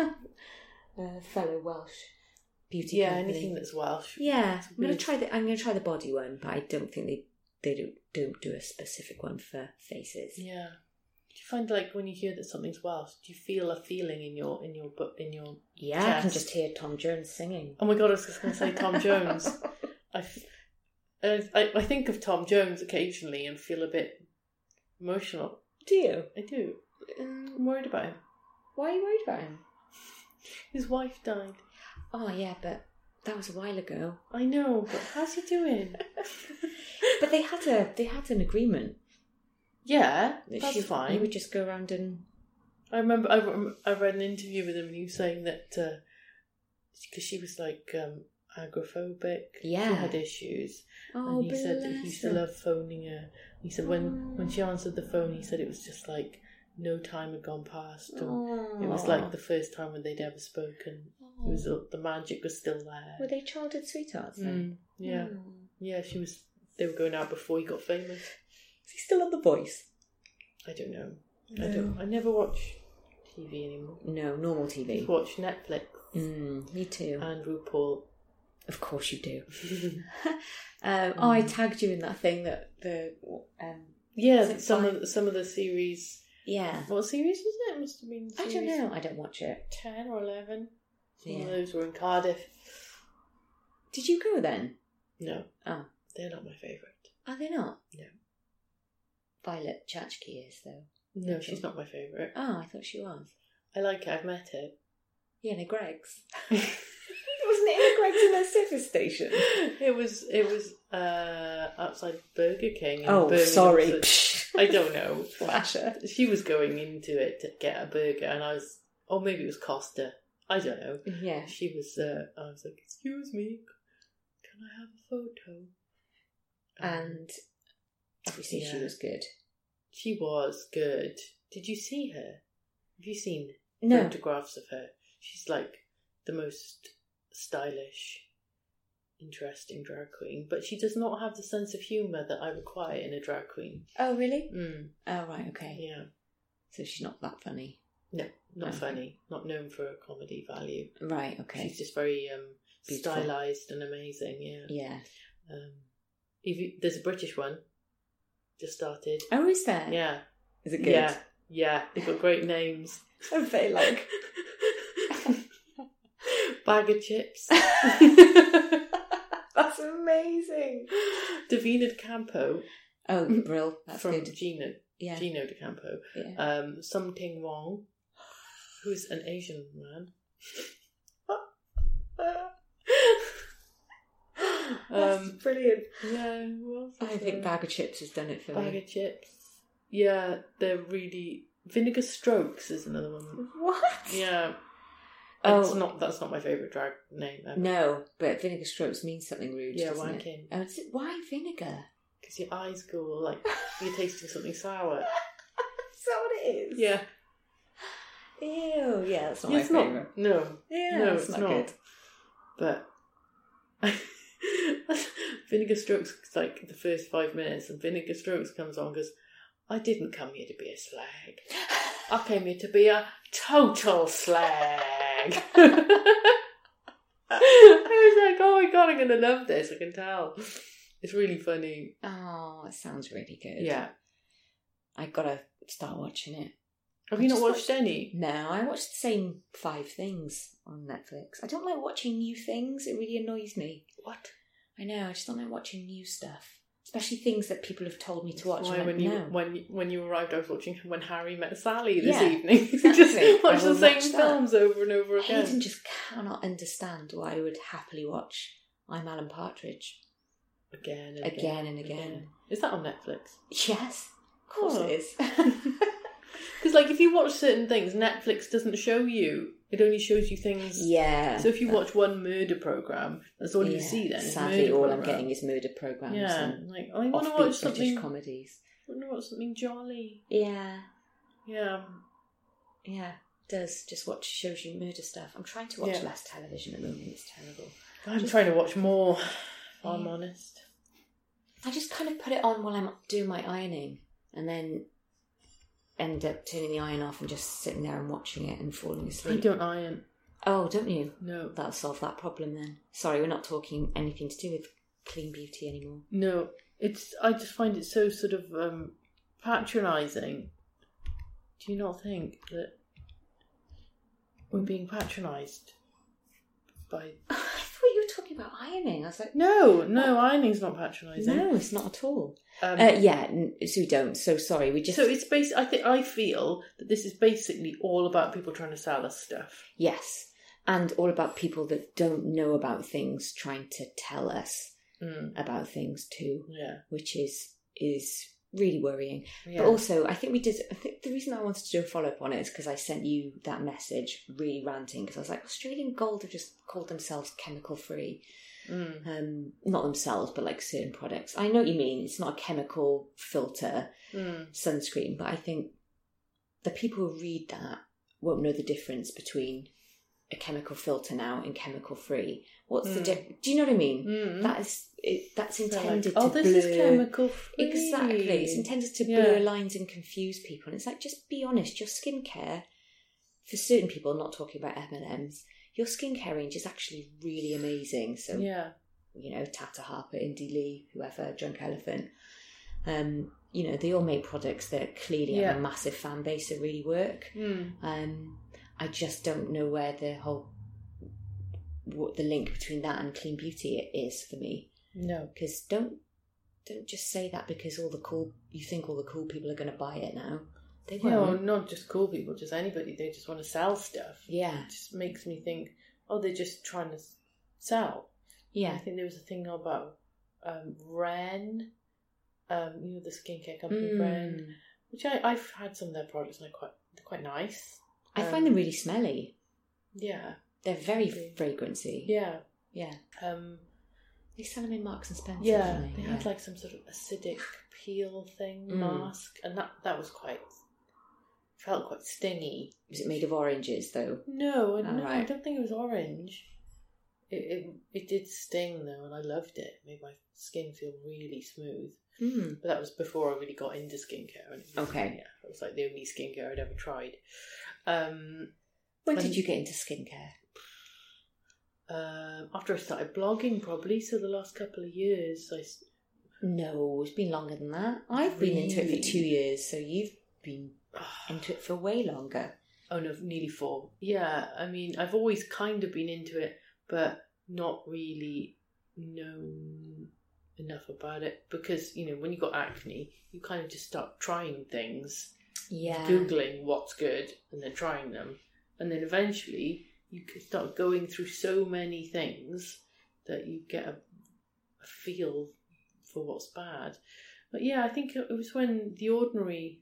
a fellow Welsh beauty Yeah. company. Anything that's Welsh. Yeah, It's I'm gonna weird. try the. I'm gonna try the body one, but I don't think they they do, don't do a specific one for faces. Yeah. Do you find like when you hear that something's Welsh, do you feel a feeling in your in your bu- in your? Yeah, I can Chest. just hear Tom Jones singing. Oh my god! I was just going to say Tom Jones. I f- And I, I think of Tom Jones occasionally and feel a bit emotional. Do you? I do. Um, I'm worried about him. why are you worried about him? His wife died. Oh, yeah, but that was a while ago. I know, but how's he doing? But they had a they had an agreement. Yeah, that that's she, fine. He would just go around and... I remember I, rem- I read an interview with him and he was saying that because uh, she was like um, agoraphobic, Yeah. she had issues, Oh, and he said that he bless used to her. love phoning her. He said when when she answered the phone, he said it was just like no time had gone past. And it was like the first time when they'd ever spoken. It was the magic was still there. Were they childhood sweethearts then? Mm, yeah, Oh. yeah. She was. They were going out before he got famous. Is he still on The Voice? I don't know. No. I don't. I never watch T V anymore. No, normal T I V. watch Netflix Mm, me too. and RuPaul. Of course you do. um, oh, I tagged you in that thing that the... Um, Yeah, Is it some fine? of some of the series. yeah. What series was it? It must have been. I don't series know. I don't watch it. Ten or eleven. Some Yeah. of those were in Cardiff. Did you go then? No, Oh. they're not my favourite. Are they not? No. Violet Chachki is, though. No, she's not my favourite. Oh, I thought she was. I like her. I've met her. Yeah, in a Greg's. Wasn't it in a Greg's in a service station? It was. It was uh, outside Burger King. in Oh, Birmingham, sorry. so- I don't know. Flasher. She was going into it to get a burger, and I was, or maybe it was Costa. I don't know. Yeah. She was. Uh, I was like, "Excuse me, can I have a photo?" And obviously she Yeah. was good. She was good. Did you see her? Have you seen No. photographs of her? She's like the most stylish, interesting drag queen, but she does not have the sense of humour that I require in a drag queen. Oh, really? Mm, Oh, right, okay. yeah. So she's not that funny. No, not Okay. funny. Not known for a comedy value. Right, okay. She's just very um, Beautiful. stylised and amazing, yeah. Yeah. Um, if you, there's a British one, just started. Oh, is there? Yeah. Is it good? Yeah, yeah. They've got great names. I'm very like... Bag of chips. That's amazing. Davina De Campo Oh, Brill. That's from good. Gino, Yeah. Gino De Campo. Yeah. Um, Sum Ting Wong, who's an Asian man. That's um, brilliant. yeah, who else is I think there? Bag of Chips has done it for Bag me. of chips. Yeah, they're really. Vinegar Strokes is another one. What? Yeah. Oh. It's not. That's not my favourite drag name ever. No, but vinegar strokes means something rude, Yeah, doesn't wanking. it? Oh, is it? Why vinegar? Because your eyes go all like you're tasting something sour. Is that what it is? Yeah. Ew, yeah, that's not Yeah, my it's not. favourite. No. Yeah, No, that's it's not, not. good. But Vinegar Strokes is like the first five minutes, and Vinegar Strokes comes on because I didn't come here to be a slag. I came here to be a total slag. I was like, oh my god, I'm gonna love this. I can tell. It's really funny. Oh, it sounds really good. Yeah. I gotta start watching it. Have I you not just watched any? No, I watch the same five things on Netflix. I don't like watching new things. It really annoys me. What? I know, I just don't like watching new stuff. Especially things that people have told me to watch. Why I'm when like, you no. when you, when you arrived, I was watching When Harry Met Sally this Yeah, evening. exactly. Just I watch will the same watch that. films over and over again. Hayden just cannot understand why I would happily watch I'm Alan Partridge. Again and Again and again. Is that on Netflix? Yes, of course Oh. it is. Because, like, if you watch certain things, Netflix doesn't show you. It only shows you things. Yeah. So if you that- watch one murder program, that's all you yeah, see then. is Sadly, murder all I'm program. getting is murder programs Yeah, and like I want to offbeat watch British something. comedies. I want to watch something jolly. Yeah, Yeah. yeah, it does. Just watch shows you murder stuff. I'm trying to watch Yeah. less television at the moment. It's terrible. I'm Just- trying to watch more. If I'm Yeah. honest. I just kind of put it on while I'm doing my ironing, and then end up turning the iron off and just sitting there and watching it and falling I asleep. don't iron. Oh, don't you? No. That'll solve that problem then. Sorry, we're not talking anything to do with clean beauty anymore. No. It's. I just find it so sort of um, patronising. Do you not think that we're being patronised by? I thought you you were talking about ironing. I was like, No, no, ironing's not patronising. no, it's not at all. Um, uh, yeah, n- so we don't. So sorry, we just So it's basic. I think I feel that this is basically all about people trying to sell us stuff. yes, and all about people that don't know about things trying to tell us Mm. about things too, Yeah, which is is really worrying. yeah. But also, I think we did. I think the reason I wanted to do a follow up on it is because I sent you that message, really ranting, because I was like, Australian Gold have just called themselves chemical free. Mm. Um, not themselves, but like certain products. I know what you mean. It's not a chemical filter Mm. sunscreen, but I think the people who read that won't know the difference between a chemical filter now and chemical free. What's the Mm. difference? Do you know what I mean? Mm. That is it, that's So like, intended oh, to this blur. is chemical free. Exactly, it's intended to Yeah. blur lines and confuse people. And it's like, just be honest. Your skincare, for certain people, not talking about M and M's, your skincare range is actually really amazing. So Yeah. you know, Tata Harper, Indie Lee, whoever, Drunk Elephant. Um, you know, they all make products that clearly Yeah. have a massive fan base that really work. Mm. Um, I just don't know where the whole, what the link between that and clean beauty is for me. No. Because don't don't just say that because all the cool, you think all the cool people are going to buy it now. They Yeah, well, won't. not just cool people, just anybody. They just want to sell stuff. Yeah, It just makes me think, oh, they're just trying to s- sell. I yeah. think there was a thing about um, Ren, um, you know, the skincare company Mm. Ren, which I, I've had some of their products and they're quite, they're quite nice. I Um, find them really smelly. Yeah, They're very Really. fragrancy. yeah. Yeah. Um, They sell them in Marks and Spencer. yeah, don't they they? had Yeah. like some sort of acidic peel thing, Mm. mask, and that, that was quite, felt quite stingy. Was it made of oranges though? No, Oh, no, I right. don't think it was orange. It, it it did sting though, and I loved it. It made my skin feel really smooth. Hmm. But that was before I really got into skincare. And it was, Okay. yeah, it was like the only skincare I'd ever tried. Um, When And- did you get into skincare? um, after I started blogging, probably so the last couple of years, I s- No, it's been longer than that. I've been into it Really? for two years, so you've been into it for way longer. oh no, nearly four. Yeah, I mean, I've always kind of been into it, but not really known enough about it because you know when you got acne, you kind of just start trying things. Yeah. Googling what's good and then trying them, and then eventually you can start going through so many things that you get a, a feel for what's bad. But yeah, I think it was when The Ordinary,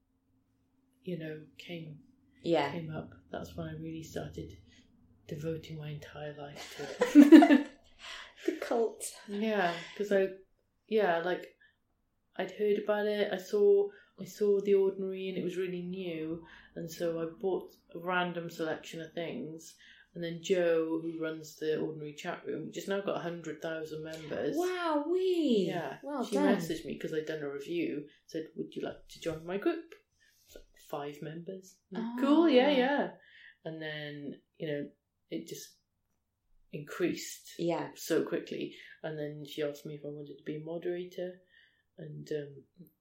you know, came Yeah. came up. That's when I really started devoting my entire life to it. The cult. Yeah, because I, yeah, like I'd heard about it. I saw, I saw The Ordinary, and it was really new, and so I bought a random selection of things. And then Jo, who runs The Ordinary chat room, which has now got a hundred thousand members. Wow, we. Yeah, Well she done. messaged me because I'd done a review. Said, "Would you like to join my group?" It's like five members. I'm like, Cool, yeah, Ah. yeah. And then you know it just increased Yeah. so quickly. And then she asked me if I wanted to be a moderator, and um,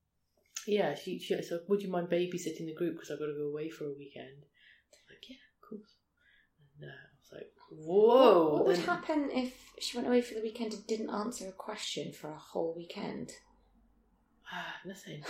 yeah, she she said, "Would you mind babysitting the group because I've got to go away for a weekend?" I was like, "Yeah, of course." And uh, I was like, "Whoa!" What, what would Then- happen if she went away for the weekend and didn't answer a question for a whole weekend? Ah, nothing.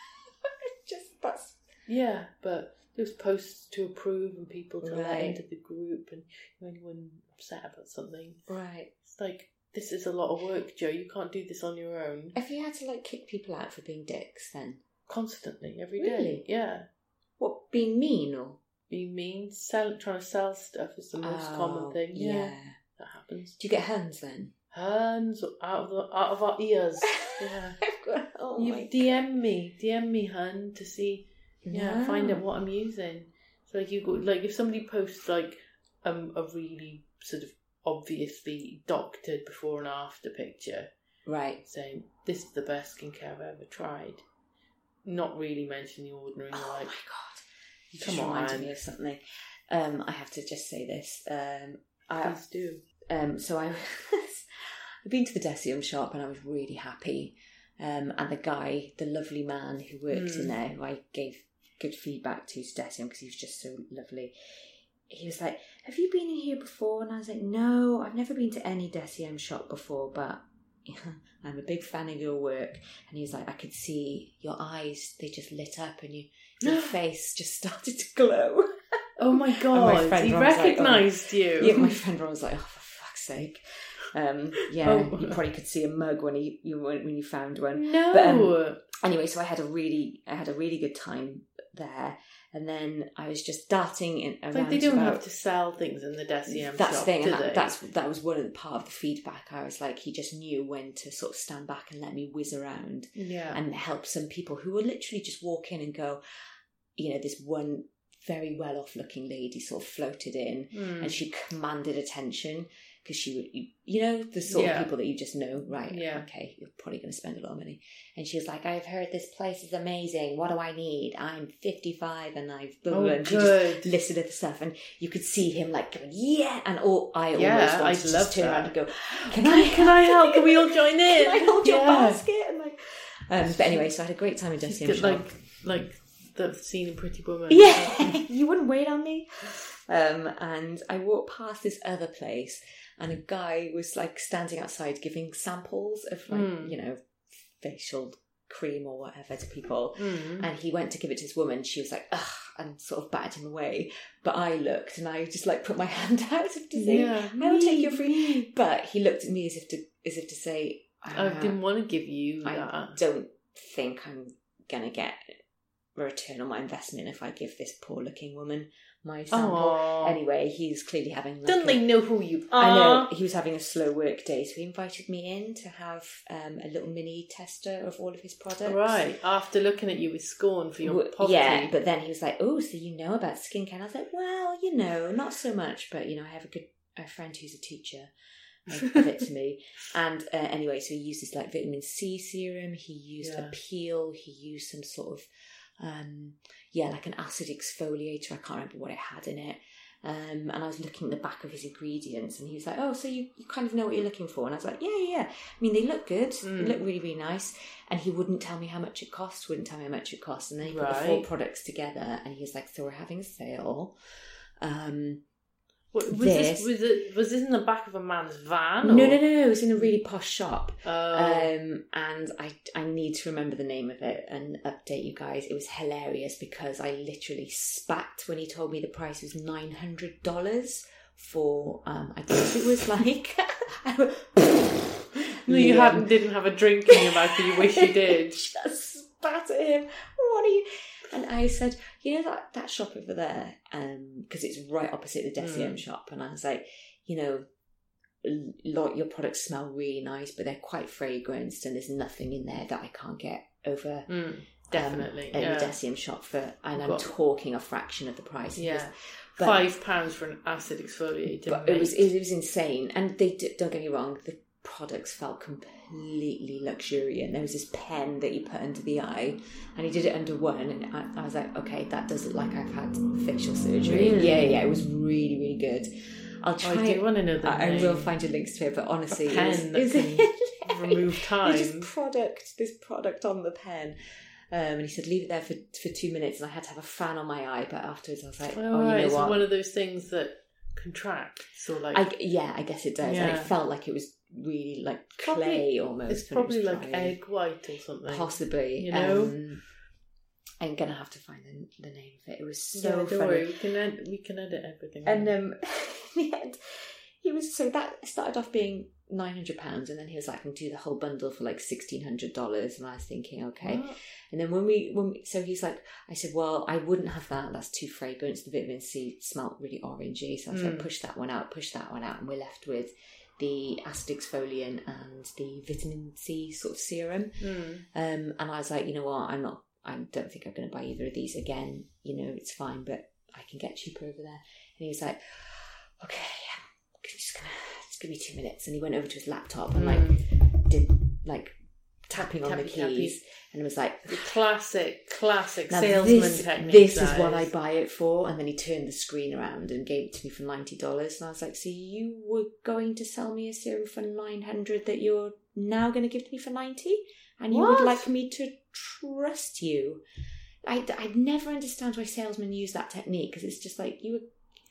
Just that's Yeah, but there was posts to approve and people to let Right. into the group, and anyone upset about something. right. It's like, this is a lot of work, Jo. You can't do this on your own. If you had to like kick people out for being dicks, then Constantly, every day. Really? Yeah. what? Being mean or Being mean, sell, trying to sell stuff is the most Oh, common thing. Yeah, Yeah. that happens. Do you get hands then? Hands out of the, out of our ears. Yeah. I've got. Oh my. You D M me, D M me, hun, to see. Yeah, No. find out what I'm using. So like you go, like if somebody posts like um a really sort of obviously doctored before and after picture Right. saying this is the best skincare I've ever tried, not really mention The Ordinary, Oh like my god. You come just reminded on. me of something. Um, I have to just say this. Um, I please do. um, so I was I've been to the Decium shop and I was really happy. Um, and the guy, the lovely man who worked Mm. in there, who I gave good feedback to to Decium because he was just so lovely. he was like, have you been in here before? And I was like, no, I've never been to any Deciem shop before, but I'm a big fan of your work. And he was like, I could see your eyes, they just lit up and you, your face just started to glow. Oh my God, my he recognised like, oh. you. Yeah, my friend Ron was like, oh, for fuck's sake. Um, yeah, oh. You probably could see a mug when he you when you found one. No. But, um, anyway, so I had a really I had a really good time there, and then I was just darting in around. Like they don't about, have to sell things in the Deciem that's shop, the thing. do And they? that, that's that was one of the part of the feedback. I was like, he just knew when to sort of stand back and let me whiz around, yeah, and help some people who were literally just walk in and go, you know, this one very well off looking lady sort of floated in, mm. and she commanded attention. Because she would, you, you know, the sort yeah. of people that you just know, right? Yeah. Okay, you're probably going to spend a lot of money. And she was like, I've heard this place is amazing. What do I need? I'm fifty-five and I've... Blah, blah, oh, and she just listed the stuff. And you could see him like going, yeah. And all, I yeah, almost wanted I'd to love just turn that. around and go, can I Can I help? Can we all join in? Can I hold your yeah. basket? And like, um, but anyway, so I had a great time in Deciem shop. Like, like the scene in Pretty Woman. Yeah. You wouldn't wait on me. Um, and I walked past this other place. And a guy was like standing outside giving samples of like, mm. you know, facial cream or whatever to people. Mm. And he went to give it to his woman. She was like, ugh, and sort of batted him away. But I looked and I just like put my hand out as if to say, yeah, I will take your free. But he looked at me as if to as if to say, I didn't want to give you I that. don't think I'm going to get a return on my investment if I give this poor looking woman my sample. Aww. Anyway, he's clearly having like don't a, they know who you are? I know, he was having a slow work day, so he invited me in to have um, a little mini tester of all of his products. Right, after looking at you with scorn for your poverty. Yeah, but then he was like, oh, so you know about skincare? And I was like, well, you know, not so much, but you know, I have a good a friend who's a teacher of it to me. And uh, anyway, so he used this like vitamin C serum, he used yeah. a peel, he used some sort of um yeah like an acid exfoliator. I can't remember what it had in it, um and I was looking at the back of his ingredients and he was like, oh, so you, you kind of know what you're looking for. And I was like, yeah yeah yeah. I mean, they look good, mm. they look really really nice. And he wouldn't tell me how much it cost wouldn't tell me how much it cost and then he put right. the four products together and he was like, so we're having a sale. um Was this, this was it was this in the back of a man's van? Or? No, no, no, no. It was in a really posh shop. Oh. Um, and I, I need to remember the name of it and update you guys. It was hilarious because I literally spat when he told me the price was nine hundred dollars for. Um, I guess it was like. I went, no, you yeah. hadn't didn't have a drink in your mouth, but you wish you did. Just spat at him. What are you? And I said, you know that, that shop over there, because um, it's right opposite the Deciem mm. shop. And I was like, you know, lot your products smell really nice, but they're quite fragranced, and there's nothing in there that I can't get over. Mm, definitely, um, yeah. at the Deciem shop for, and I'm got, talking a fraction of the price. Yeah, but, five pounds for an acid exfoliator. But it was it was insane, and they don't get me wrong, the products felt completely luxuriant. There was this pen that you put under the eye and he did it under one, and I, I was like, okay, that does look like I've had facial surgery. Really? Yeah, yeah, it was really, really good. I'll try. Oh, I do want to know that. I, I will find you links to it, but honestly, a pen it was, that it can remove time. There's just product, this product on the pen. Um, and he said, leave it there for, for two minutes, and I had to have a fan on my eye, but afterwards I was like, oh, oh you right. know It's what? one of those things that contracts, or like, I, yeah, I guess it does. Yeah. And it felt like it was really like clay probably, almost. It's probably it like drying. egg white or something. Possibly, you know. Um, I'm gonna have to find the, the name of it. It was so yeah, don't funny. worry, we can ed- we can edit everything. And um, in the end, he was so that started off being nine hundred pounds, and then he was like, "I can do the whole bundle for like sixteen hundred dollars." And I was thinking, okay. What? And then when we when we, so he's like, I said, "Well, I wouldn't have that. That's too fragrant. The vitamin C smelled really orangey." So I was mm. like, "Push that one out. Push that one out." And we're left with the acid exfoliant and the vitamin C sort of serum. Mm. Um, and I was like, you know what? I'm not. I don't think I'm going to buy either of these again. You know, it's fine, but I can get cheaper over there. And he was like, okay, I'm just gonna just give me two minutes. And he went over to his laptop and mm. like did like tapping Tappy, on the keys, tappy. and it was like the classic, classic now salesman this, technique. This is that what is. I buy it for. And then he turned the screen around and gave it to me for ninety dollars. And I was like, so you were going to sell me a serum for nine hundred that you're now going to give to me for ninety? And you What? would like me to trust you? I I never understand why salesmen use that technique, because it's just like you.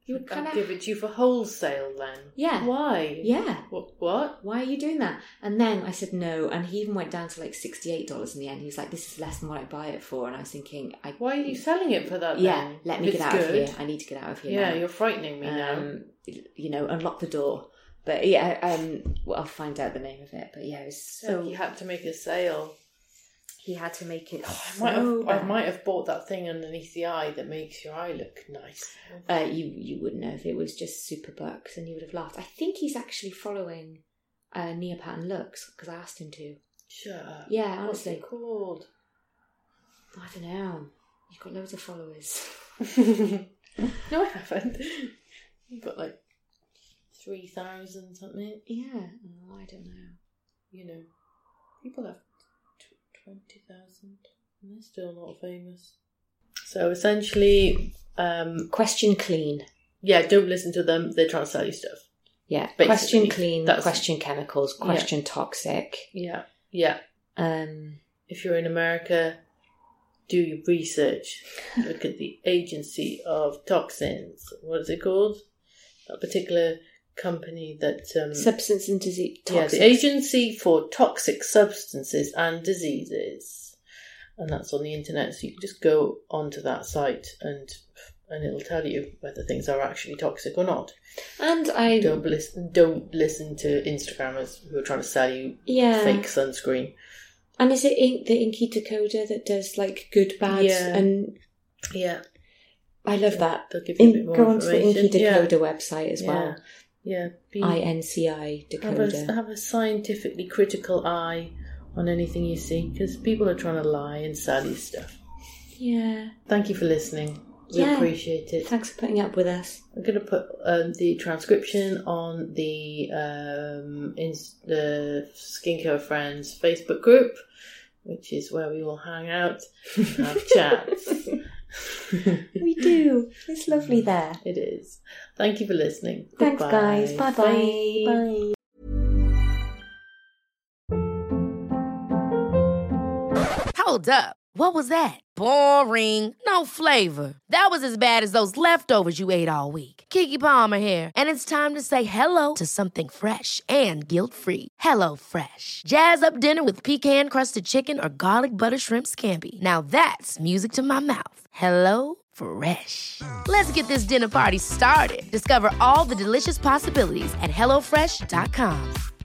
You I'll kind of give it to you for wholesale then. Yeah. Why? Yeah. What? What? Why are you doing that? And then I said no, and he even went down to like sixty-eight dollars in the end. He was like, this is less than what I buy it for. And I was thinking, I, Why are you selling it for that? yeah, then? let me If get it's out of good. here. I need to get out of here Yeah, now. you're frightening me now. Um, you know, unlock the door. But yeah, um, well, I'll find out the name of it. But yeah, it was so... So you had to make a sale. He had to make it I so might have, I bad. might have bought that thing underneath the eye that makes your eye look nice. Uh, you, you wouldn't have. It was just super bucks and you would have laughed. I think he's actually following uh, Neapattern Looks because I asked him to. Shut up. Yeah, What's honestly. it called? I don't know. You've got loads of followers. No, I haven't. You've got like three thousand something. Yeah, oh, I don't know. You know, people have twenty thousand and they're still not famous. So essentially, um, Question clean. yeah, don't listen to them. They're trying to sell you stuff. Yeah. Basically, Question clean, that's- question chemicals, question toxic. Yeah, yeah. Um, If you're in America, do your research. Look at the Agency of Toxins. What is it called? That particular company that... Um, substance and disease. yeah, Toxic. the Agency for Toxic Substances and Diseases. And that's on the internet, so you can just go onto that site and and it'll tell you whether things are actually toxic or not. And I... Don't listen, don't listen to Instagrammers who are trying to sell you Yeah. fake sunscreen. And is it in, the Inky Dakota that does like good, bad, Yeah. and Yeah. I love that. They'll give you a bit In, more go onto the information. Inky Yeah. Dakota website as well. Yeah. Be, I N C I have, a, Dakota. have a scientifically critical eye on anything you see, because people are trying to lie and sell you stuff. Yeah. Thank you for listening. We Yeah. appreciate it. Thanks for putting up with us. I'm going to put um, the transcription on the um, in the Skincare Friends Facebook group, which is where we will hang out and have chats. We do. It's lovely there. It is. Thank you for listening. Thanks, Goodbye. guys. Bye-bye. Bye. Hold up. What was that? Boring. No flavor. That was as bad as those leftovers you ate all week. Keke Palmer here, and it's time to say hello to something fresh and guilt-free. Hello Fresh. Jazz up dinner with pecan-crusted chicken or garlic butter shrimp scampi. Now that's music to my mouth. Hello Fresh. Let's get this dinner party started. Discover all the delicious possibilities at hello fresh dot com.